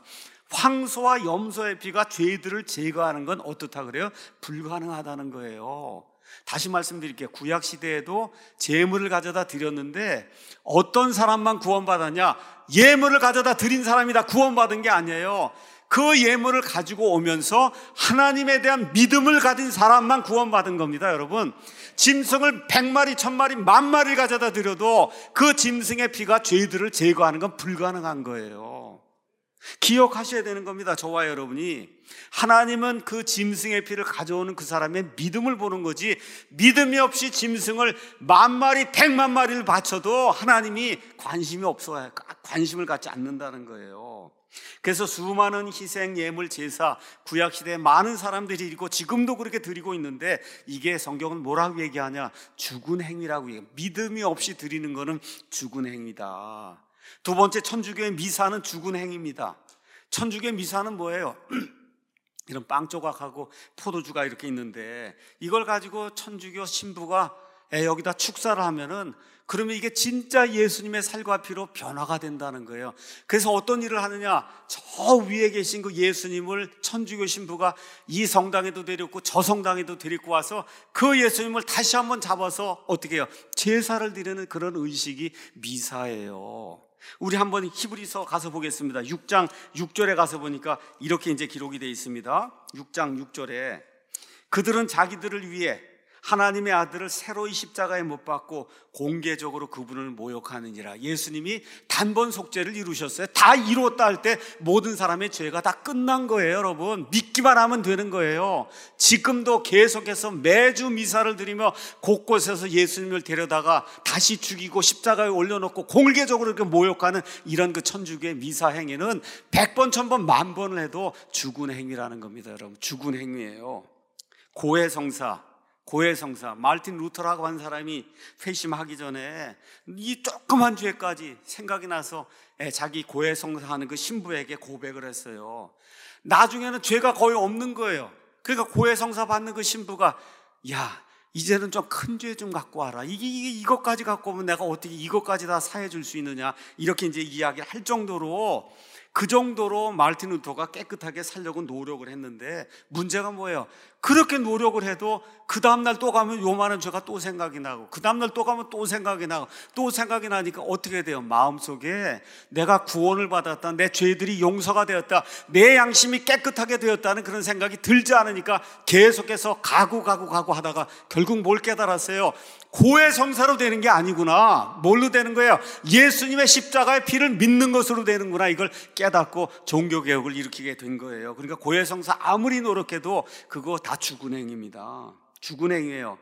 황소와 염소의 피가 죄들을 제거하는 건 어떻다 그래요? 불가능하다는 거예요. 다시 말씀드릴게요. 구약 시대에도 제물을 가져다 드렸는데 어떤 사람만 구원받았냐? 예물을 가져다 드린 사람이 다 구원받은 게 아니에요. 그 예물을 가지고 오면서 하나님에 대한 믿음을 가진 사람만 구원받은 겁니다. 여러분, 짐승을 백 마리, 천 마리, 만 마리를 가져다 드려도 그 짐승의 피가 죄들을 제거하는 건 불가능한 거예요. 기억하셔야 되는 겁니다. 저와 여러분이. 하나님은 그 짐승의 피를 가져오는 그 사람의 믿음을 보는 거지, 믿음이 없이 짐승을 만 마리, 백만 마리를 바쳐도 하나님이 관심이 없어요. 관심을 갖지 않는다는 거예요. 그래서 수많은 희생, 예물, 제사, 구약시대에 많은 사람들이 드리고 지금도 그렇게 드리고 있는데, 이게 성경은 뭐라고 얘기하냐? 죽은 행위라고 얘기해요. 믿음이 없이 드리는 거는 죽은 행위다. 두 번째, 천주교의 미사는 죽은 행위입니다. 천주교의 미사는 뭐예요? 이런 빵 조각하고 포도주가 이렇게 있는데, 이걸 가지고 천주교 신부가 여기다 축사를 하면은, 그러면 이게 진짜 예수님의 살과 피로 변화가 된다는 거예요. 그래서 어떤 일을 하느냐? 저 위에 계신 그 예수님을 천주교 신부가 이 성당에도 데리고 저 성당에도 데리고 와서 그 예수님을 다시 한번 잡아서 어떻게 해요? 제사를 드리는 그런 의식이 미사예요. 우리 한번 히브리서 가서 보겠습니다. 육 장 육 절에 가서 보니까 이렇게 이제 기록이 되어 있습니다. 육 장 육 절에 그들은 자기들을 위해 하나님의 아들을 새로이 십자가에 못 박고 공개적으로 그분을 모욕하느니라. 예수님이 단번 속죄를 이루셨어요. 다 이루었다 할 때 모든 사람의 죄가 다 끝난 거예요. 여러분, 믿기만 하면 되는 거예요. 지금도 계속해서 매주 미사를 드리며 곳곳에서 예수님을 데려다가 다시 죽이고 십자가에 올려놓고 공개적으로 이렇게 모욕하는 이런 그 천주교의 미사 행위는 백 번, 천 번, 만 번을 해도 죽은 행위라는 겁니다. 여러분, 죽은 행위예요. 고해성사, 고해성사, 마르틴 루터라고 한 사람이 회심하기 전에 이 조그만 죄까지 생각이 나서 자기 고해성사하는 그 신부에게 고백을 했어요. 나중에는 죄가 거의 없는 거예요. 그러니까 고해성사 받는 그 신부가, 야, 이제는 좀 큰 죄 좀 갖고 와라. 이게, 이게 이것까지 갖고 오면 내가 어떻게 이것까지 다 사해 줄 수 있느냐, 이렇게 이제 이야기를 할 정도로, 그 정도로 마르틴 루터가 깨끗하게 살려고 노력을 했는데, 문제가 뭐예요? 그렇게 노력을 해도 그 다음날 또 가면 요만한 죄가 또 생각이 나고, 그 다음날 또 가면 또 생각이 나고, 또 생각이 나니까 어떻게 돼요? 마음속에 내가 구원을 받았다, 내 죄들이 용서가 되었다, 내 양심이 깨끗하게 되었다는 그런 생각이 들지 않으니까 계속해서 가고 가고 가고 하다가 결국 뭘 깨달았어요? 고해성사로 되는 게 아니구나. 뭘로 되는 거예요? 예수님의 십자가의 피를 믿는 것으로 되는구나. 이걸 깨닫고 종교개혁을 일으키게 된 거예요. 그러니까 고해성사 아무리 노력해도 그거 다 죽은 행위입니다. 죽은 행위예요.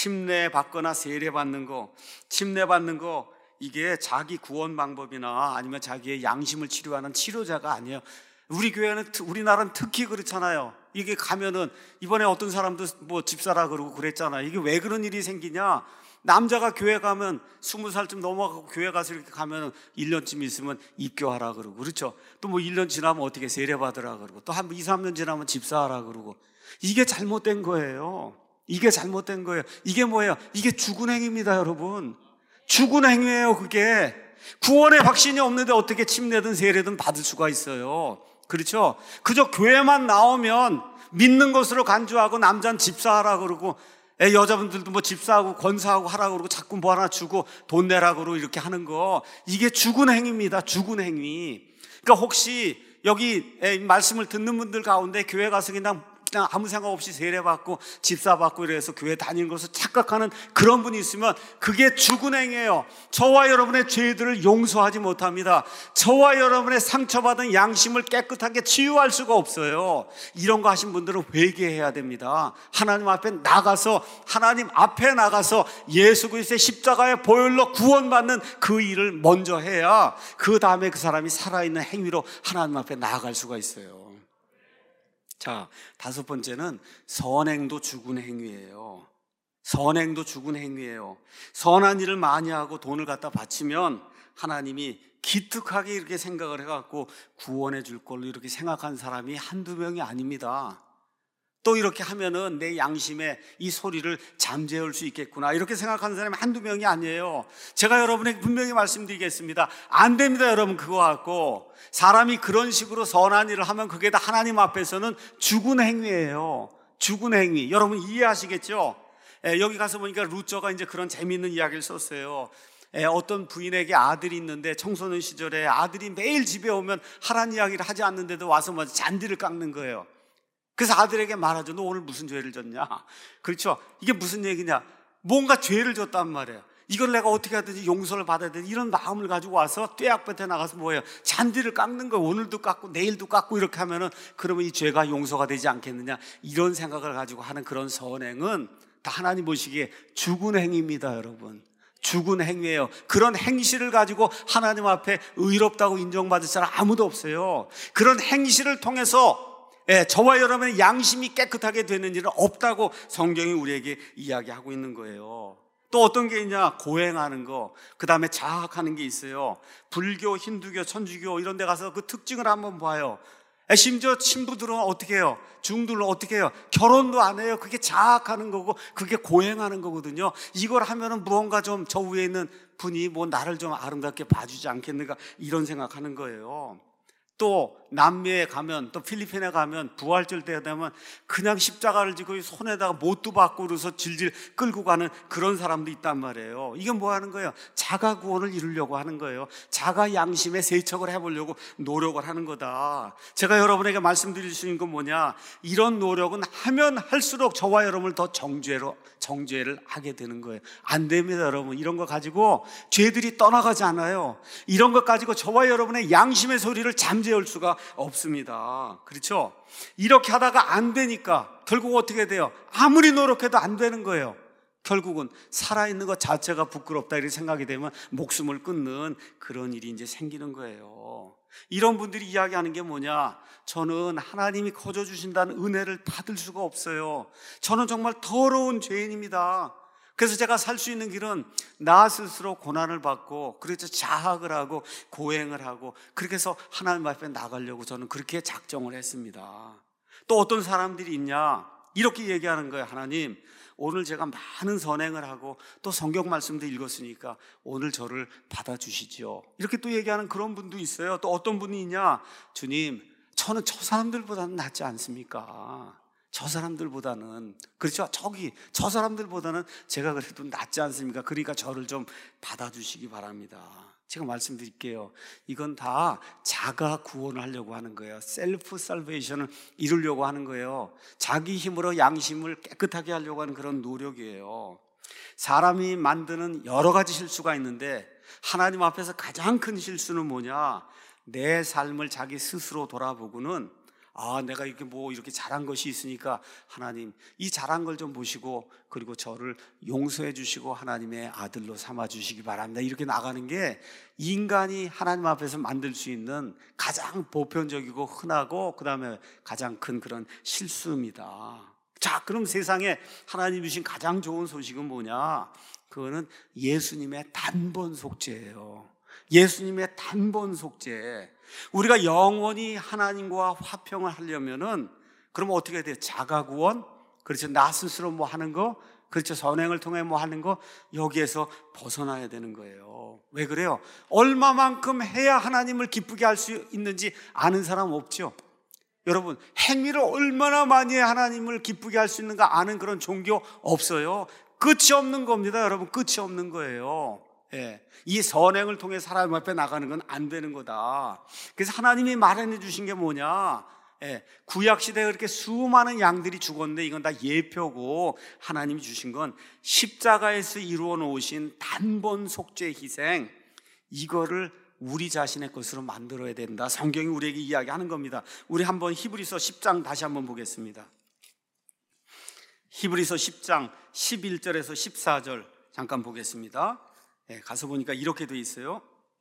침례받거나 세례받는 거, 침례받는 거, 이게 자기 구원 방법이나 아니면 자기의 양심을 치료하는 치료자가 아니에요. 우리 교회는, 우리나라는 특히 그렇잖아요. 이게 가면은, 이번에 어떤 사람도 뭐 집사라 그러고 그랬잖아요. 이게 왜 그런 일이 생기냐? 남자가 교회 가면 스무 살쯤 넘어가고 교회 가서 이렇게 가면 일 년쯤 있으면 입교하라 그러고, 그렇죠? 또 뭐 일 년 지나면 어떻게 세례받으라 그러고, 또 한 이, 삼 년 지나면 집사하라 그러고. 이게 잘못된 거예요. 이게 잘못된 거예요. 이게 뭐예요? 이게 죽은 행위입니다, 여러분. 죽은 행위예요, 그게. 구원의 확신이 없는데 어떻게 침례든 세례든 받을 수가 있어요? 그렇죠? 그저 교회만 나오면 믿는 것으로 간주하고 남자는 집사하라 그러고, 여자분들도 뭐 집사하고 권사하고 하라 그러고 자꾸 뭐 하나 주고 돈 내라 그러고 이렇게 하는 거, 이게 죽은 행위입니다. 죽은 행위. 그러니까 혹시 여기 말씀을 듣는 분들 가운데 교회 가서 그냥 그냥 아무 생각 없이 세례받고 집사받고 이래서 교회 다니는 것을 착각하는 그런 분이 있으면 그게 죽은 행위예요. 저와 여러분의 죄들을 용서하지 못합니다. 저와 여러분의 상처받은 양심을 깨끗하게 치유할 수가 없어요. 이런 거 하신 분들은 회개해야 됩니다. 하나님 앞에 나가서, 하나님 앞에 나가서 예수 그리스도의 십자가의 보혈로 구원받는 그 일을 먼저 해야 그 다음에 그 사람이 살아있는 행위로 하나님 앞에 나아갈 수가 있어요. 자, 다섯 번째는 선행도 죽은 행위예요. 선행도 죽은 행위예요. 선한 일을 많이 하고 돈을 갖다 바치면 하나님이 기특하게 이렇게 생각을 해갖고 구원해 줄 걸로 이렇게 생각한 사람이 한두 명이 아닙니다. 또 이렇게 하면은 내 양심에 이 소리를 잠재울 수 있겠구나, 이렇게 생각하는 사람이 한두 명이 아니에요. 제가 여러분에게 분명히 말씀드리겠습니다. 안 됩니다, 여러분. 그거 갖고 사람이 그런 식으로 선한 일을 하면 그게 다 하나님 앞에서는 죽은 행위예요. 죽은 행위. 여러분 이해하시겠죠? 예, 여기 가서 보니까 루저가 이제 그런 재미있는 이야기를 썼어요. 예, 어떤 부인에게 아들이 있는데 청소년 시절에 아들이 매일 집에 오면 하라는 이야기를 하지 않는데도 와서 뭐 잔디를 깎는 거예요. 그래서 아들에게 말하죠. 너 오늘 무슨 죄를 졌냐? 그렇죠? 이게 무슨 얘기냐? 뭔가 죄를 졌단 말이에요. 이걸 내가 어떻게 하든지 용서를 받아야 되는 이런 마음을 가지고 와서 떼약볕에 나가서 뭐예요? 잔디를 깎는 거예요. 오늘도 깎고 내일도 깎고 이렇게 하면은 그러면 이 죄가 용서가 되지 않겠느냐, 이런 생각을 가지고 하는 그런 선행은 다 하나님 보시기에 죽은 행위입니다, 여러분. 죽은 행위예요. 그런 행실을 가지고 하나님 앞에 의롭다고 인정받을 사람 아무도 없어요. 그런 행실을 통해서 예, 저와 여러분의 양심이 깨끗하게 되는 일은 없다고 성경이 우리에게 이야기하고 있는 거예요. 또 어떤 게 있냐? 고행하는 거, 그 다음에 자학하는 게 있어요. 불교, 힌두교, 천주교 이런 데 가서 그 특징을 한번 봐요. 예, 심지어 신부들은 어떻게 해요? 중들은 어떻게 해요? 결혼도 안 해요. 그게 자학하는 거고 그게 고행하는 거거든요. 이걸 하면은 무언가 좀 저 위에 있는 분이 뭐 나를 좀 아름답게 봐주지 않겠는가, 이런 생각하는 거예요. 또 남미에 가면, 또 필리핀에 가면 부활절 때 되면 그냥 십자가를 지고 손에다가 못도 받고 그래서 질질 끌고 가는 그런 사람도 있단 말이에요. 이게 뭐 하는 거예요? 자가 구원을 이루려고 하는 거예요. 자가 양심의 세척을 해보려고 노력을 하는 거다. 제가 여러분에게 말씀드릴 수 있는 건 뭐냐, 이런 노력은 하면 할수록 저와 여러분을 더 정죄로 정죄를 하게 되는 거예요. 안 됩니다, 여러분. 이런 거 가지고 죄들이 떠나가지 않아요. 이런 것 가지고 저와 여러분의 양심의 소리를 잠재울 수가 없습니다. 그렇죠? 이렇게 하다가 안 되니까 결국 어떻게 돼요? 아무리 노력해도 안 되는 거예요. 결국은 살아있는 것 자체가 부끄럽다 이렇게 생각이 되면 목숨을 끊는 그런 일이 이제 생기는 거예요. 이런 분들이 이야기하는 게 뭐냐, 저는 하나님이 거저 주신다는 은혜를 받을 수가 없어요. 저는 정말 더러운 죄인입니다. 그래서 제가 살 수 있는 길은 나 스스로 고난을 받고, 그래서 자학을 하고 고행을 하고, 그렇게 해서 하나님 앞에 나가려고 저는 그렇게 작정을 했습니다. 또 어떤 사람들이 있냐, 이렇게 얘기하는 거예요. 하나님, 오늘 제가 많은 선행을 하고 또 성경 말씀도 읽었으니까 오늘 저를 받아주시죠. 이렇게 또 얘기하는 그런 분도 있어요. 또 어떤 분이 있냐, 주님, 저는 저 사람들보다는 낫지 않습니까? 저 사람들보다는, 그렇죠? 저기 저 사람들보다는 제가 그래도 낫지 않습니까? 그러니까 저를 좀 받아주시기 바랍니다. 제가 말씀드릴게요. 이건 다 자가 구원을 하려고 하는 거예요. 셀프 살베이션을 이루려고 하는 거예요. 자기 힘으로 양심을 깨끗하게 하려고 하는 그런 노력이에요. 사람이 만드는 여러 가지 실수가 있는데 하나님 앞에서 가장 큰 실수는 뭐냐, 내 삶을 자기 스스로 돌아보고는, 아, 내가 이렇게 뭐 이렇게 잘한 것이 있으니까 하나님 이 잘한 걸 좀 보시고 그리고 저를 용서해 주시고 하나님의 아들로 삼아 주시기 바랍니다. 이렇게 나가는 게 인간이 하나님 앞에서 만들 수 있는 가장 보편적이고 흔하고 그 다음에 가장 큰 그런 실수입니다. 자, 그럼 세상에 하나님 주신 가장 좋은 소식은 뭐냐? 그거는 예수님의 단번 속죄예요. 예수님의 단번 속죄. 우리가 영원히 하나님과 화평을 하려면은, 그러면 어떻게 돼요? 자가구원, 그렇죠? 나 스스로 뭐 하는 거, 그렇죠? 선행을 통해 뭐 하는 거, 여기에서 벗어나야 되는 거예요. 왜 그래요? 얼마만큼 해야 하나님을 기쁘게 할 수 있는지 아는 사람 없죠? 여러분, 행위를 얼마나 많이 해야 하나님을 기쁘게 할 수 있는가 아는 그런 종교 없어요. 끝이 없는 겁니다, 여러분. 끝이 없는 거예요. 예. 이 선행을 통해 사람 앞에 나가는 건 안 되는 거다. 그래서 하나님이 마련해 주신 게 뭐냐, 예. 구약시대에 그렇게 수많은 양들이 죽었는데 이건 다 예표고, 하나님이 주신 건 십자가에서 이루어 놓으신 단번 속죄 희생, 이거를 우리 자신의 것으로 만들어야 된다. 성경이 우리에게 이야기하는 겁니다. 우리 한번 히브리서 십 장 다시 한번 보겠습니다. 히브리서 십 장 십일 절에서 십사 절 잠깐 보겠습니다. 네, 가서 보니까 이렇게 돼 있어요.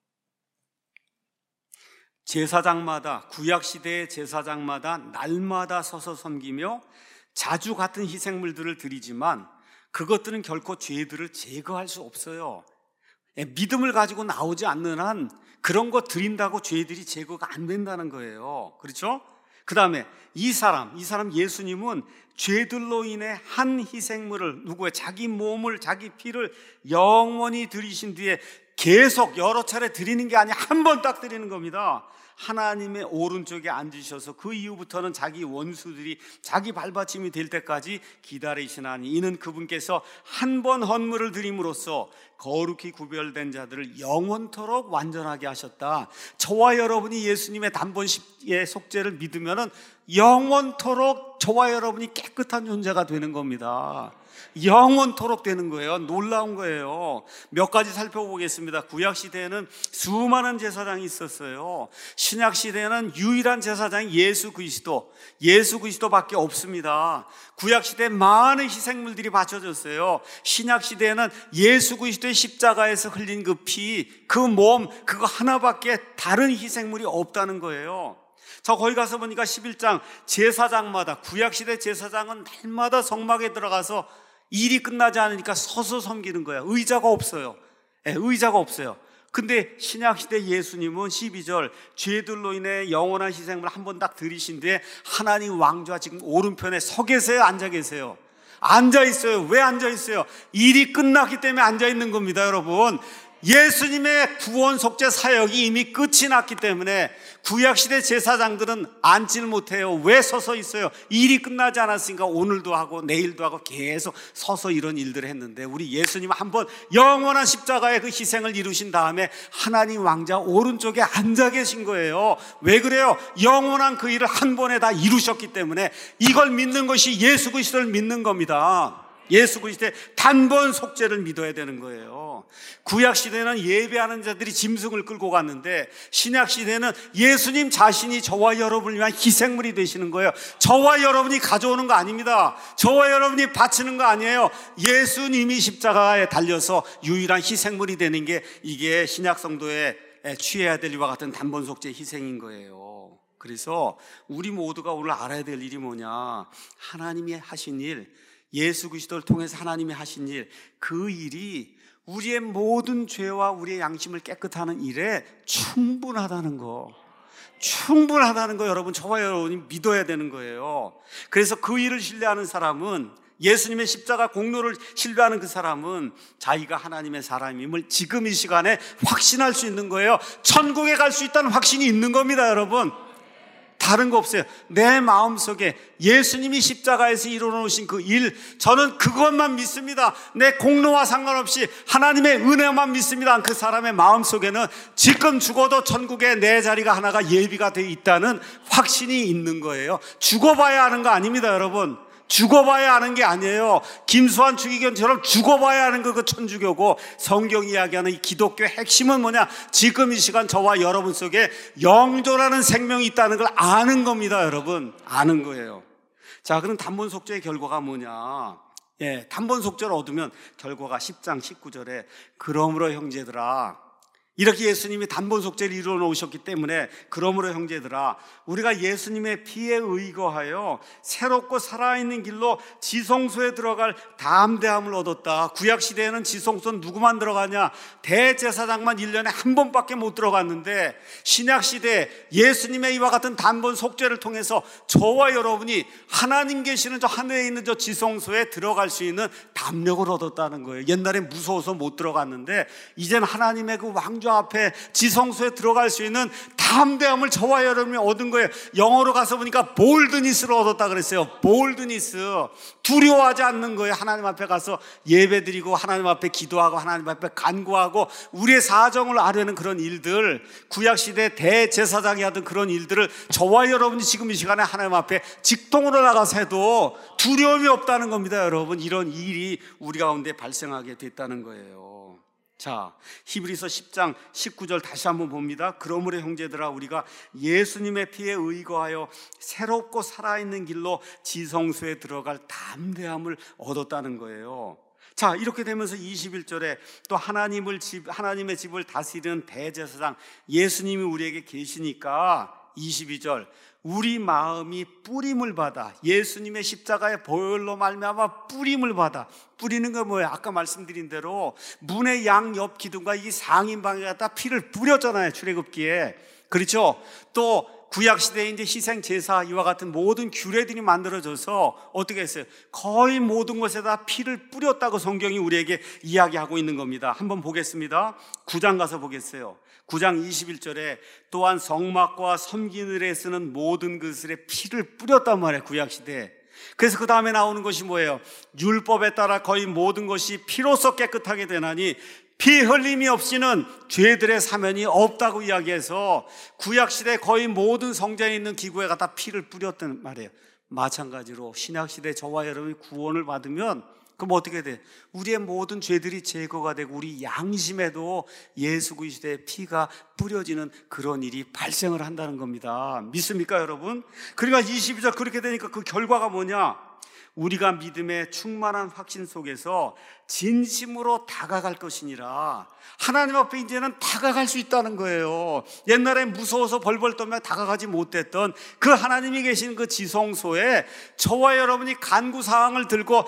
제사장마다, 구약시대의 제사장마다 날마다 서서 섬기며 자주 같은 희생물들을 드리지만 그것들은 결코 죄들을 제거할 수 없어요. 예, 믿음을 가지고 나오지 않는 한 그런 거 드린다고 죄들이 제거가 안 된다는 거예요. 그렇죠? 그 다음에 이 사람, 이 사람 예수님은 죄들로 인해 한 희생물을, 누구의 자기 몸을, 자기 피를 영원히 드리신 뒤에 계속 여러 차례 드리는 게 아니라 한 번 딱 드리는 겁니다. 하나님의 오른쪽에 앉으셔서 그 이후부터는 자기 원수들이 자기 발받침이 될 때까지 기다리시나니, 이는 그분께서 한 번 헌물을 드림으로써 거룩히 구별된 자들을 영원토록 완전하게 하셨다. 저와 여러분이 예수님의 단번의 속죄를 믿으면 영원토록 저와 여러분이 깨끗한 존재가 되는 겁니다. 영원토록 되는 거예요. 놀라운 거예요. 몇 가지 살펴보겠습니다. 구약시대에는 수많은 제사장이 있었어요. 신약시대에는 유일한 제사장이 예수 그리스도, 예수 그리스도밖에 없습니다. 구약시대에 많은 희생물들이 바쳐졌어요. 신약시대에는 예수 그리스도의 십자가에서 흘린 그 피, 그 몸, 그거 하나밖에 다른 희생물이 없다는 거예요. 저 거기 가서 보니까 십일 장 제사장마다, 구약시대 제사장은 날마다 성막에 들어가서 일이 끝나지 않으니까 서서 섬기는 거야. 의자가 없어요. 네, 의자가 없어요. 근데 신약시대 예수님은 십이 절 죄들로 인해 영원한 희생을 한 번 딱 드리신 뒤에 하나님 왕좌 지금 오른편에 서 계세요? 앉아 계세요? 앉아 있어요. 왜 앉아 있어요? 일이 끝났기 때문에 앉아 있는 겁니다, 여러분. 예수님의 구원 속죄 사역이 이미 끝이 났기 때문에 구약시대 제사장들은 앉지를 못해요. 왜 서서 있어요? 일이 끝나지 않았으니까 오늘도 하고 내일도 하고 계속 서서 이런 일들을 했는데, 우리 예수님은 한번 영원한 십자가의 그 희생을 이루신 다음에 하나님 왕자 오른쪽에 앉아 계신 거예요. 왜 그래요? 영원한 그 일을 한 번에 다 이루셨기 때문에 이걸 믿는 것이 예수 그리스도를 믿는 겁니다. 예수 그리스도의 단번 속죄를 믿어야 되는 거예요. 구약 시대는 예배하는 자들이 짐승을 끌고 갔는데, 신약 시대는 예수님 자신이 저와 여러분을 위한 희생물이 되시는 거예요. 저와 여러분이 가져오는 거 아닙니다. 저와 여러분이 바치는 거 아니에요. 예수님이 십자가에 달려서 유일한 희생물이 되는 게, 이게 신약 성도의 취해야 될 이와 같은 단번 속죄 희생인 거예요. 그래서 우리 모두가 오늘 알아야 될 일이 뭐냐, 하나님이 하신 일, 예수 그리스도를 통해서 하나님이 하신 일, 그 일이 우리의 모든 죄와 우리의 양심을 깨끗하는 일에 충분하다는 거, 충분하다는 거 여러분, 저와 여러분이 믿어야 되는 거예요. 그래서 그 일을 신뢰하는 사람은, 예수님의 십자가 공로를 신뢰하는 그 사람은 자기가 하나님의 사람임을 지금 이 시간에 확신할 수 있는 거예요. 천국에 갈 수 있다는 확신이 있는 겁니다, 여러분. 다른 거 없어요. 내 마음속에 예수님이 십자가에서 이루어놓으신 그 일, 저는 그것만 믿습니다. 내 공로와 상관없이 하나님의 은혜만 믿습니다. 그 사람의 마음속에는 지금 죽어도 천국에 내 자리가 하나가 예비가 되어 있다는 확신이 있는 거예요. 죽어봐야 하는 거 아닙니다, 여러분. 죽어봐야 하는 게 아니에요. 김수환 추기경처럼 죽어봐야 하는 거, 그 천주교고, 성경이 이야기하는 이 기독교의 핵심은 뭐냐? 지금 이 시간 저와 여러분 속에 영존하는 생명이 있다는 걸 아는 겁니다, 여러분. 아는 거예요. 자, 그럼 단번 속죄의 결과가 뭐냐? 예, 단번 속죄를 얻으면 결과가 십 장 십구 절에 그러므로 형제들아, 이렇게 예수님이 단번 속죄를 이루어 놓으셨기 때문에, 그러므로 형제들아, 우리가 예수님의 피에 의거하여 새롭고 살아있는 길로 지성소에 들어갈 담대함을 얻었다. 구약시대에는 지성소는 누구만 들어가냐? 대제사장만 일 년에 한 번밖에 못 들어갔는데, 신약시대 예수님의 이와 같은 단번 속죄를 통해서 저와 여러분이 하나님 계시는 저 하늘에 있는 저 지성소에 들어갈 수 있는 담력을 얻었다는 거예요. 옛날에 무서워서 못 들어갔는데, 이제는 하나님의 그 왕 앞에 지성소에 들어갈 수 있는 담대함을 저와 여러분이 얻은 거예요. 영어로 가서 보니까 볼드니스를 얻었다 그랬어요. 볼드니스, 두려워하지 않는 거예요. 하나님 앞에 가서 예배드리고 하나님 앞에 기도하고 하나님 앞에 간구하고 우리의 사정을 아뢰는 그런 일들, 구약시대 대제사장이 하던 그런 일들을 저와 여러분이 지금 이 시간에 하나님 앞에 직통으로 나가서 해도 두려움이 없다는 겁니다, 여러분. 이런 일이 우리 가운데 발생하게 됐다는 거예요. 자, 히브리서 십 장 십구 절 다시 한번 봅니다. 그러므로 형제들아, 우리가 예수님의 피에 의거하여 새롭고 살아있는 길로 지성소에 들어갈 담대함을 얻었다는 거예요. 자, 이렇게 되면서 이십일 절에 또 하나님을 집, 하나님의 집을 다스리는 대제사장 예수님이 우리에게 계시니까, 이십이 절, 우리 마음이 뿌림을 받아, 예수님의 십자가의 보혈로 말미암아 뿌림을 받아. 뿌리는 건 뭐예요? 아까 말씀드린 대로 문의 양옆 기둥과 이 상인방에 갖다 피를 뿌렸잖아요, 출애굽기에. 그렇죠? 또 구약시대에 이제 희생제사 이와 같은 모든 규례들이 만들어져서 어떻게 했어요? 거의 모든 곳에다 피를 뿌렸다고 성경이 우리에게 이야기하고 있는 겁니다. 한번 보겠습니다. 구 장 가서 보겠어요. 구 장 이십일 절에 또한 성막과 섬기늘에 쓰는 모든 그릇에 피를 뿌렸단 말이에요, 구약시대에. 그래서 그 다음에 나오는 것이 뭐예요? 율법에 따라 거의 모든 것이 피로써 깨끗하게 되나니 피 흘림이 없이는 죄들의 사면이 없다고 이야기해서 구약시대 거의 모든 성전에 있는 기구에 갖다 피를 뿌렸단 말이에요. 마찬가지로 신약시대 저와 여러분이 구원을 받으면 그럼 어떻게 돼? 우리의 모든 죄들이 제거가 되고 우리 양심에도 예수 그리스도의 피가 뿌려지는 그런 일이 발생을 한다는 겁니다. 믿습니까, 여러분? 그러니까 이십이 절 그렇게 되니까 그 결과가 뭐냐? 우리가 믿음의 충만한 확신 속에서 진심으로 다가갈 것이니라. 하나님 앞에 이제는 다가갈 수 있다는 거예요. 옛날에 무서워서 벌벌 떨며 다가가지 못했던 그 하나님이 계신 그 지성소에 저와 여러분이 간구사항을 들고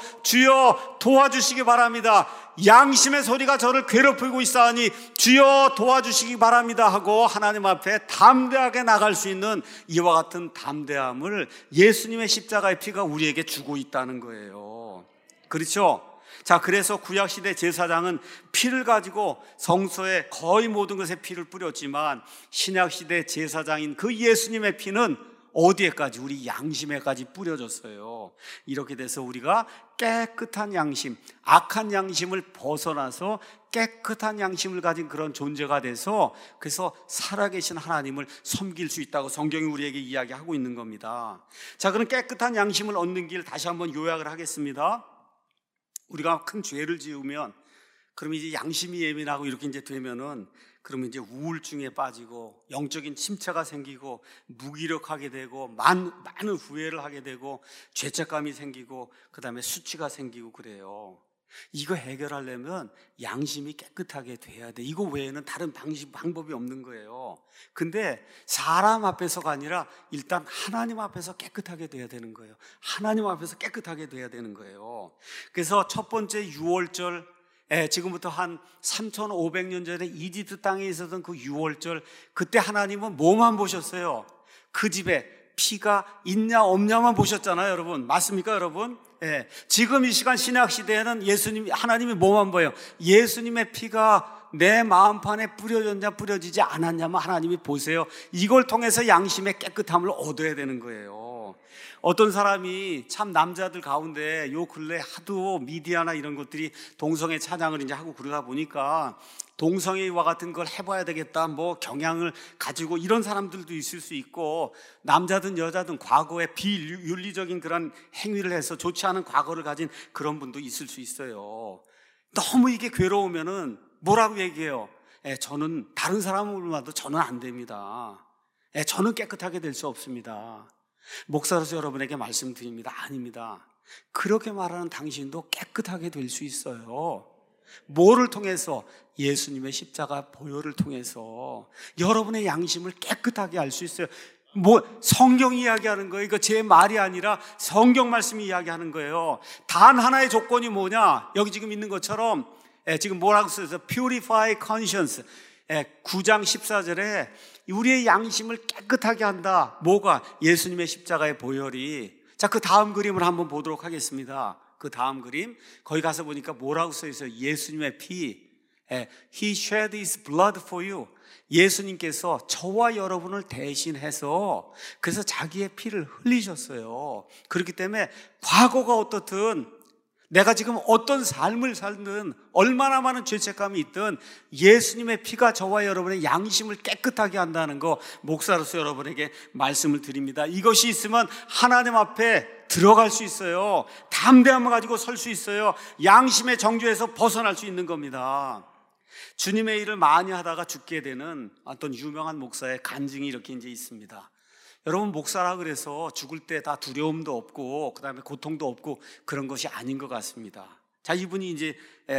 주여 도와주시기 바랍니다, 양심의 소리가 저를 괴롭히고 있사오니 주여 도와주시기 바랍니다 하고 하나님 앞에 담대하게 나갈 수 있는 이와 같은 담대함을 예수님의 십자가의 피가 우리에게 주고 있다는 거예요. 그렇죠? 자, 그래서 구약시대 제사장은 피를 가지고 성소에 거의 모든 것에 피를 뿌렸지만 신약시대 제사장인 그 예수님의 피는 어디에까지? 우리 양심에까지 뿌려졌어요. 이렇게 돼서 우리가 깨끗한 양심, 악한 양심을 벗어나서 깨끗한 양심을 가진 그런 존재가 돼서 그래서 살아계신 하나님을 섬길 수 있다고 성경이 우리에게 이야기하고 있는 겁니다. 자, 그럼 깨끗한 양심을 얻는 길 다시 한번 요약을 하겠습니다. 우리가 큰 죄를 지으면 그러면 이제 양심이 예민하고 이렇게 이제 되면은 그러면 이제 우울증에 빠지고 영적인 침체가 생기고 무기력하게 되고 많은, 많은 후회를 하게 되고 죄책감이 생기고 그 다음에 수치가 생기고 그래요. 이거 해결하려면 양심이 깨끗하게 돼야 돼. 이거 외에는 다른 방식, 방법이 없는 거예요. 근데 사람 앞에서가 아니라 일단 하나님 앞에서 깨끗하게 돼야 되는 거예요. 하나님 앞에서 깨끗하게 돼야 되는 거예요. 그래서 첫 번째 유월절, 예, 지금부터 한 삼천오백 년 전에 이집트 땅에 있었던 그 유월절, 그때 하나님은 뭐만 보셨어요? 그 집에 피가 있냐 없냐만 보셨잖아요, 여러분. 맞습니까, 여러분? 예, 지금 이 시간 신약 시대에는 예수님, 하나님이 뭐만 보여요? 예수님의 피가 내 마음판에 뿌려졌냐 뿌려지지 않았냐만 하나님이 보세요. 이걸 통해서 양심의 깨끗함을 얻어야 되는 거예요. 어떤 사람이 참 남자들 가운데 요 근래 하도 미디어나 이런 것들이 동성애 찬양을 이제 하고 그러다 보니까 동성애와 같은 걸 해봐야 되겠다, 뭐 경향을 가지고 이런 사람들도 있을 수 있고, 남자든 여자든 과거에 비윤리적인 그런 행위를 해서 좋지 않은 과거를 가진 그런 분도 있을 수 있어요. 너무 이게 괴로우면은 뭐라고 얘기해요? 예, 저는 다른 사람을 봐도 저는 안 됩니다. 예, 저는 깨끗하게 될 수 없습니다. 목사로서 여러분에게 말씀드립니다. 아닙니다. 그렇게 말하는 당신도 깨끗하게 될 수 있어요. 뭐를 통해서? 예수님의 십자가 보혈을 통해서 여러분의 양심을 깨끗하게 할 수 있어요. 뭐 성경이 이야기하는 거예요. 이거 제 말이 아니라 성경 말씀이 이야기하는 거예요. 단 하나의 조건이 뭐냐? 여기 지금 있는 것처럼 예, 지금 뭐라고 써서 Purify conscience, 예, 구 장 십사 절에 우리의 양심을 깨끗하게 한다. 뭐가? 예수님의 십자가의 보혈이. 자, 그 다음 그림을 한번 보도록 하겠습니다. 그 다음 그림, 거기 가서 보니까 뭐라고 써 있어요? 예수님의 피, 예, He shed His blood for you. 예수님께서 저와 여러분을 대신해서 그래서 자기의 피를 흘리셨어요. 그렇기 때문에 과거가 어떻든, 내가 지금 어떤 삶을 살든, 얼마나 많은 죄책감이 있든 예수님의 피가 저와 여러분의 양심을 깨끗하게 한다는 거 목사로서 여러분에게 말씀을 드립니다. 이것이 있으면 하나님 앞에 들어갈 수 있어요. 담대함을 가지고 설 수 있어요. 양심의 정죄에서 벗어날 수 있는 겁니다. 주님의 일을 많이 하다가 죽게 되는 어떤 유명한 목사의 간증이 이렇게 이제 있습니다. 여러분, 목사라 그래서 죽을 때 다 두려움도 없고 그 다음에 고통도 없고 그런 것이 아닌 것 같습니다. 자, 이분이 이제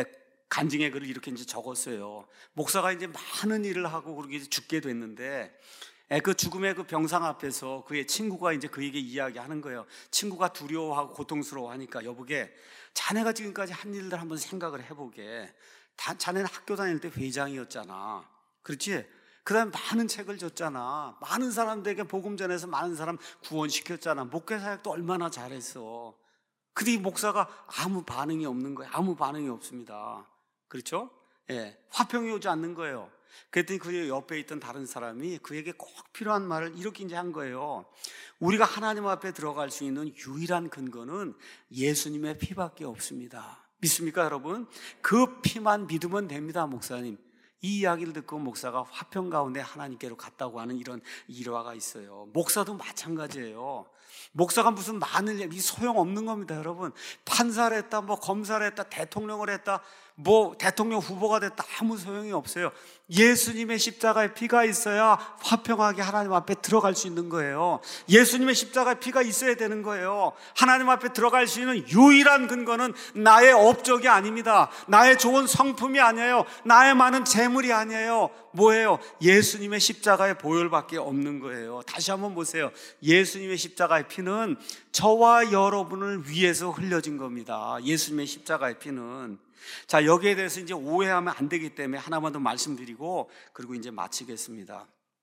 간증의 글을 이렇게 이제 적었어요. 목사가 이제 많은 일을 하고 그렇게 이제 죽게 됐는데 그 죽음의 그 병상 앞에서 그의 친구가 이제 그에게 이야기하는 거예요. 친구가 두려워하고 고통스러워하니까, 여보게, 자네가 지금까지 한 일들 한번 생각을 해보게. 다, 자네는 학교 다닐 때 회장이었잖아. 그렇지? 그 다음에 많은 책을 줬잖아. 많은 사람들에게 복음 전해서 많은 사람 구원시켰잖아. 목회 사역도 얼마나 잘했어. 근데 이 목사가 아무 반응이 없는 거예요. 아무 반응이 없습니다. 그렇죠? 예, 화평이 오지 않는 거예요. 그랬더니 그 옆에 있던 다른 사람이 그에게 꼭 필요한 말을 이렇게 이제 한 거예요. 우리가 하나님 앞에 들어갈 수 있는 유일한 근거는 예수님의 피밖에 없습니다. 믿습니까, 여러분? 그 피만 믿으면 됩니다, 목사님. 이 이야기를 듣고 목사가 화평 가운데 하나님께로 갔다고 하는 이런 일화가 있어요. 목사도 마찬가지예요. 목사가 무슨 많은 일, 소용없는 겁니다, 여러분. 판사를 했다, 뭐 검사를 했다, 대통령을 했다, 뭐 대통령 후보가 됐다, 아무 소용이 없어요. 예수님의 십자가의 피가 있어야 화평하게 하나님 앞에 들어갈 수 있는 거예요. 예수님의 십자가의 피가 있어야 되는 거예요. 하나님 앞에 들어갈 수 있는 유일한 근거는 나의 업적이 아닙니다. 나의 좋은 성품이 아니에요. 나의 많은 재물이 아니에요. 뭐예요? 예수님의 십자가의 보혈밖에 없는 거예요. 다시 한번 보세요. 예수님의 십자가의 피는 저와 여러분을 위해서 흘려진 겁니다. 예수님의 십자가의 피는. 자, 여기에 대해서 이제 오해하면 안 되기 때문에 하나만 더 말씀드리고 그리고 이제 마치겠습니다.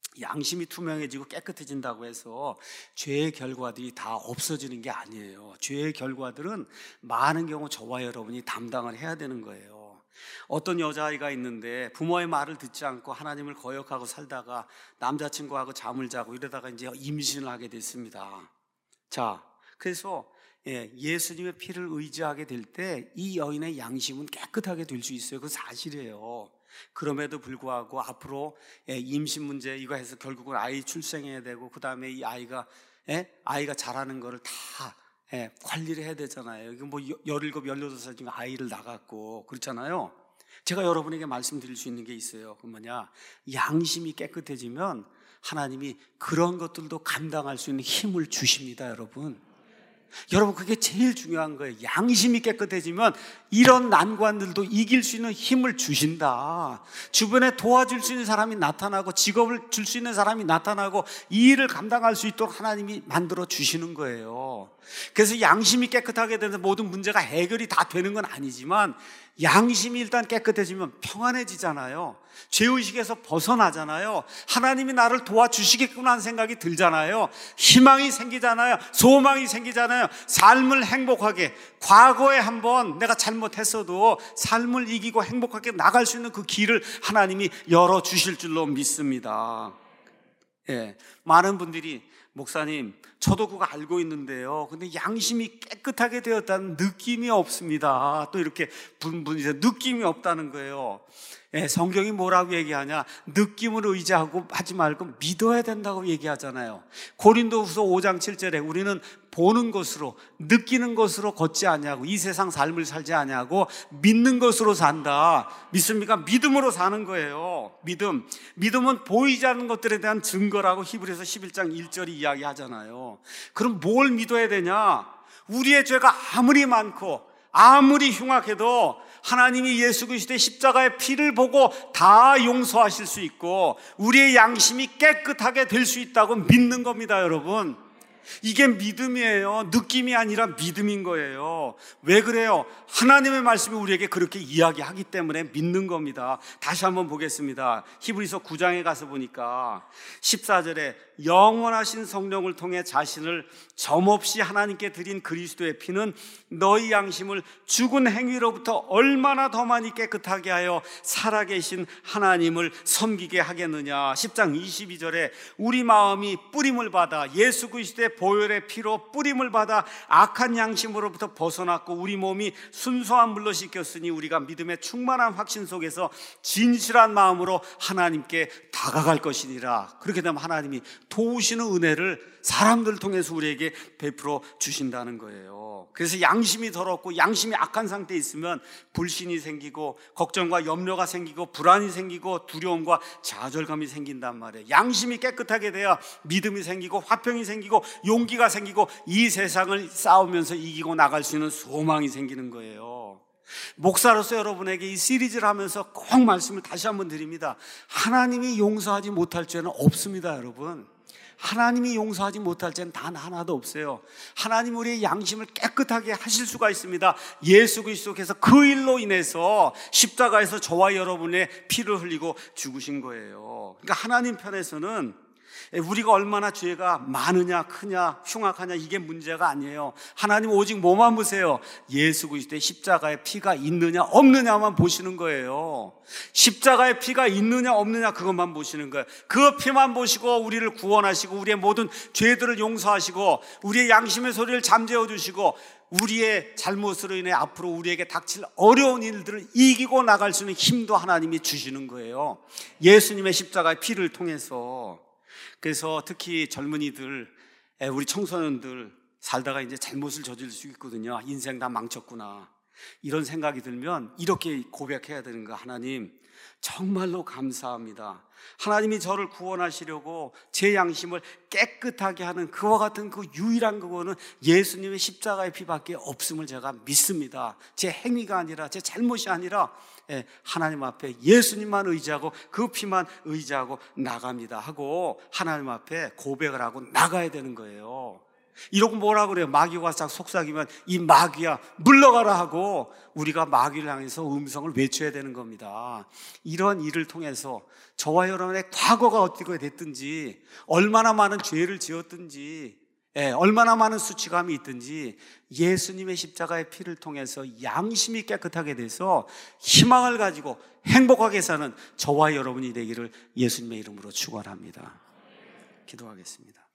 양심이 투명해지고 깨끗해진다고 해서 죄의 결과들이 다 없어지는 게 아니에요. 죄의 결과들은 많은 경우 저와 여러분이 담당을 해야 되는 거예요. 어떤 여자아이가 있는데 부모의 말을 듣지 않고 하나님을 거역하고 살다가 남자친구하고 잠을 자고 이러다가 이제 임신을 하게 됐습니다. 자, 그래서 예, 예수님의 피를 의지하게 될 때 이 여인의 양심은 깨끗하게 될 수 있어요. 그건 사실이에요. 그럼에도 불구하고 앞으로 예, 임신 문제 이거 해서 결국은 아이 출생해야 되고 그 다음에 이 아이가 예, 아이가 자라는 거를 다 예, 관리를 해야 되잖아요. 이거 뭐 열일곱, 열여덟 살 중에 아이를 낳았고 그렇잖아요. 제가 여러분에게 말씀드릴 수 있는 게 있어요. 그 뭐냐, 양심이 깨끗해지면 하나님이 그런 것들도 감당할 수 있는 힘을 주십니다, 여러분. 여러분, 그게 제일 중요한 거예요. 양심이 깨끗해지면 이런 난관들도 이길 수 있는 힘을 주신다. 주변에 도와줄 수 있는 사람이 나타나고 직업을 줄 수 있는 사람이 나타나고 이 일을 감당할 수 있도록 하나님이 만들어 주시는 거예요. 그래서 양심이 깨끗하게 되면서 모든 문제가 해결이 다 되는 건 아니지만 양심이 일단 깨끗해지면 평안해지잖아요. 죄의식에서 벗어나잖아요. 하나님이 나를 도와주시겠구나 하는 생각이 들잖아요. 희망이 생기잖아요. 소망이 생기잖아요. 삶을 행복하게, 과거에 한번 내가 잘못했어도 삶을 이기고 행복하게 나갈 수 있는 그 길을 하나님이 열어주실 줄로 믿습니다. 예, 많은 분들이 목사님, 저도 그거 알고 있는데요, 근데 양심이 깨끗하게 되었다는 느낌이 없습니다. 또 이렇게 분분이 느낌이 없다는 거예요. 예, 성경이 뭐라고 얘기하냐, 느낌을 의지하고 하지 말고 믿어야 된다고 얘기하잖아요. 고린도후서 오 장 칠 절에 우리는 보는 것으로, 느끼는 것으로 걷지 아니하고 이 세상 삶을 살지 아니하고 믿는 것으로 산다. 믿습니까? 믿음으로 사는 거예요. 믿음. 믿음은 보이지 않는 것들에 대한 증거라고 히브리서 십일 장 일 절이 이야기하잖아요. 그럼 뭘 믿어야 되냐? 우리의 죄가 아무리 많고 아무리 흉악해도 하나님이 예수 그리스도의 십자가의 피를 보고 다 용서하실 수 있고 우리의 양심이 깨끗하게 될 수 있다고 믿는 겁니다, 여러분. 이게 믿음이에요. 느낌이 아니라 믿음인 거예요. 왜 그래요? 하나님의 말씀이 우리에게 그렇게 이야기하기 때문에 믿는 겁니다. 다시 한번 보겠습니다. 히브리서 구 장에 가서 보니까 십사 절에 영원하신 성령을 통해 자신을 점없이 하나님께 드린 그리스도의 피는 너희 양심을 죽은 행위로부터 얼마나 더 많이 깨끗하게 하여 살아계신 하나님을 섬기게 하겠느냐. 십 장 이십이 절에 우리 마음이 뿌림을 받아 예수 그리스도의 보혈의 피로 뿌림을 받아 악한 양심으로부터 벗어났고 우리 몸이 순수한 물로 씻겼으니 우리가 믿음의 충만한 확신 속에서 진실한 마음으로 하나님께 다가갈 것이니라. 그렇게 되면 하나님이 도우시는 은혜를 사람들 통해서 우리에게 베풀어 주신다는 거예요. 그래서 양심이 더럽고 양심이 악한 상태에 있으면 불신이 생기고 걱정과 염려가 생기고 불안이 생기고 두려움과 좌절감이 생긴단 말이에요. 양심이 깨끗하게 돼야 믿음이 생기고 화평이 생기고 용기가 생기고 이 세상을 싸우면서 이기고 나갈 수 있는 소망이 생기는 거예요. 목사로서 여러분에게 이 시리즈를 하면서 꼭 말씀을 다시 한번 드립니다. 하나님이 용서하지 못할 죄는 없습니다, 여러분. 하나님이 용서하지 못할 죄는 단 하나도 없어요. 하나님 우리의 양심을 깨끗하게 하실 수가 있습니다. 예수 그리스도께서 그 일로 인해서 십자가에서 저와 여러분의 피를 흘리고 죽으신 거예요. 그러니까 하나님 편에서는 우리가 얼마나 죄가 많으냐 크냐 흉악하냐 이게 문제가 아니에요. 하나님 오직 뭐만 보세요? 예수 그리스도의 십자가의 피가 있느냐 없느냐만 보시는 거예요. 십자가의 피가 있느냐 없느냐 그것만 보시는 거예요. 그 피만 보시고 우리를 구원하시고 우리의 모든 죄들을 용서하시고 우리의 양심의 소리를 잠재워 주시고 우리의 잘못으로 인해 앞으로 우리에게 닥칠 어려운 일들을 이기고 나갈 수 있는 힘도 하나님이 주시는 거예요. 예수님의 십자가의 피를 통해서. 그래서 특히 젊은이들, 우리 청소년들 살다가 이제 잘못을 저질 수 있거든요. 인생 다 망쳤구나. 이런 생각이 들면 이렇게 고백해야 되는 거야. 하나님, 정말로 감사합니다. 하나님이 저를 구원하시려고 제 양심을 깨끗하게 하는 그와 같은 그 유일한 그거는 예수님의 십자가의 피밖에 없음을 제가 믿습니다. 제 행위가 아니라 제 잘못이 아니라 하나님 앞에 예수님만 의지하고 그 피만 의지하고 나갑니다 하고 하나님 앞에 고백을 하고 나가야 되는 거예요. 이러고 뭐라 그래요? 마귀가 싹 속삭이면 이 마귀야 물러가라 하고 우리가 마귀를 향해서 음성을 외쳐야 되는 겁니다. 이런 일을 통해서 저와 여러분의 과거가 어떻게 됐든지, 얼마나 많은 죄를 지었든지, 예, 얼마나 많은 수치감이 있든지 예수님의 십자가의 피를 통해서 양심이 깨끗하게 돼서 희망을 가지고 행복하게 사는 저와 여러분이 되기를 예수님의 이름으로 축원합니다. 기도하겠습니다.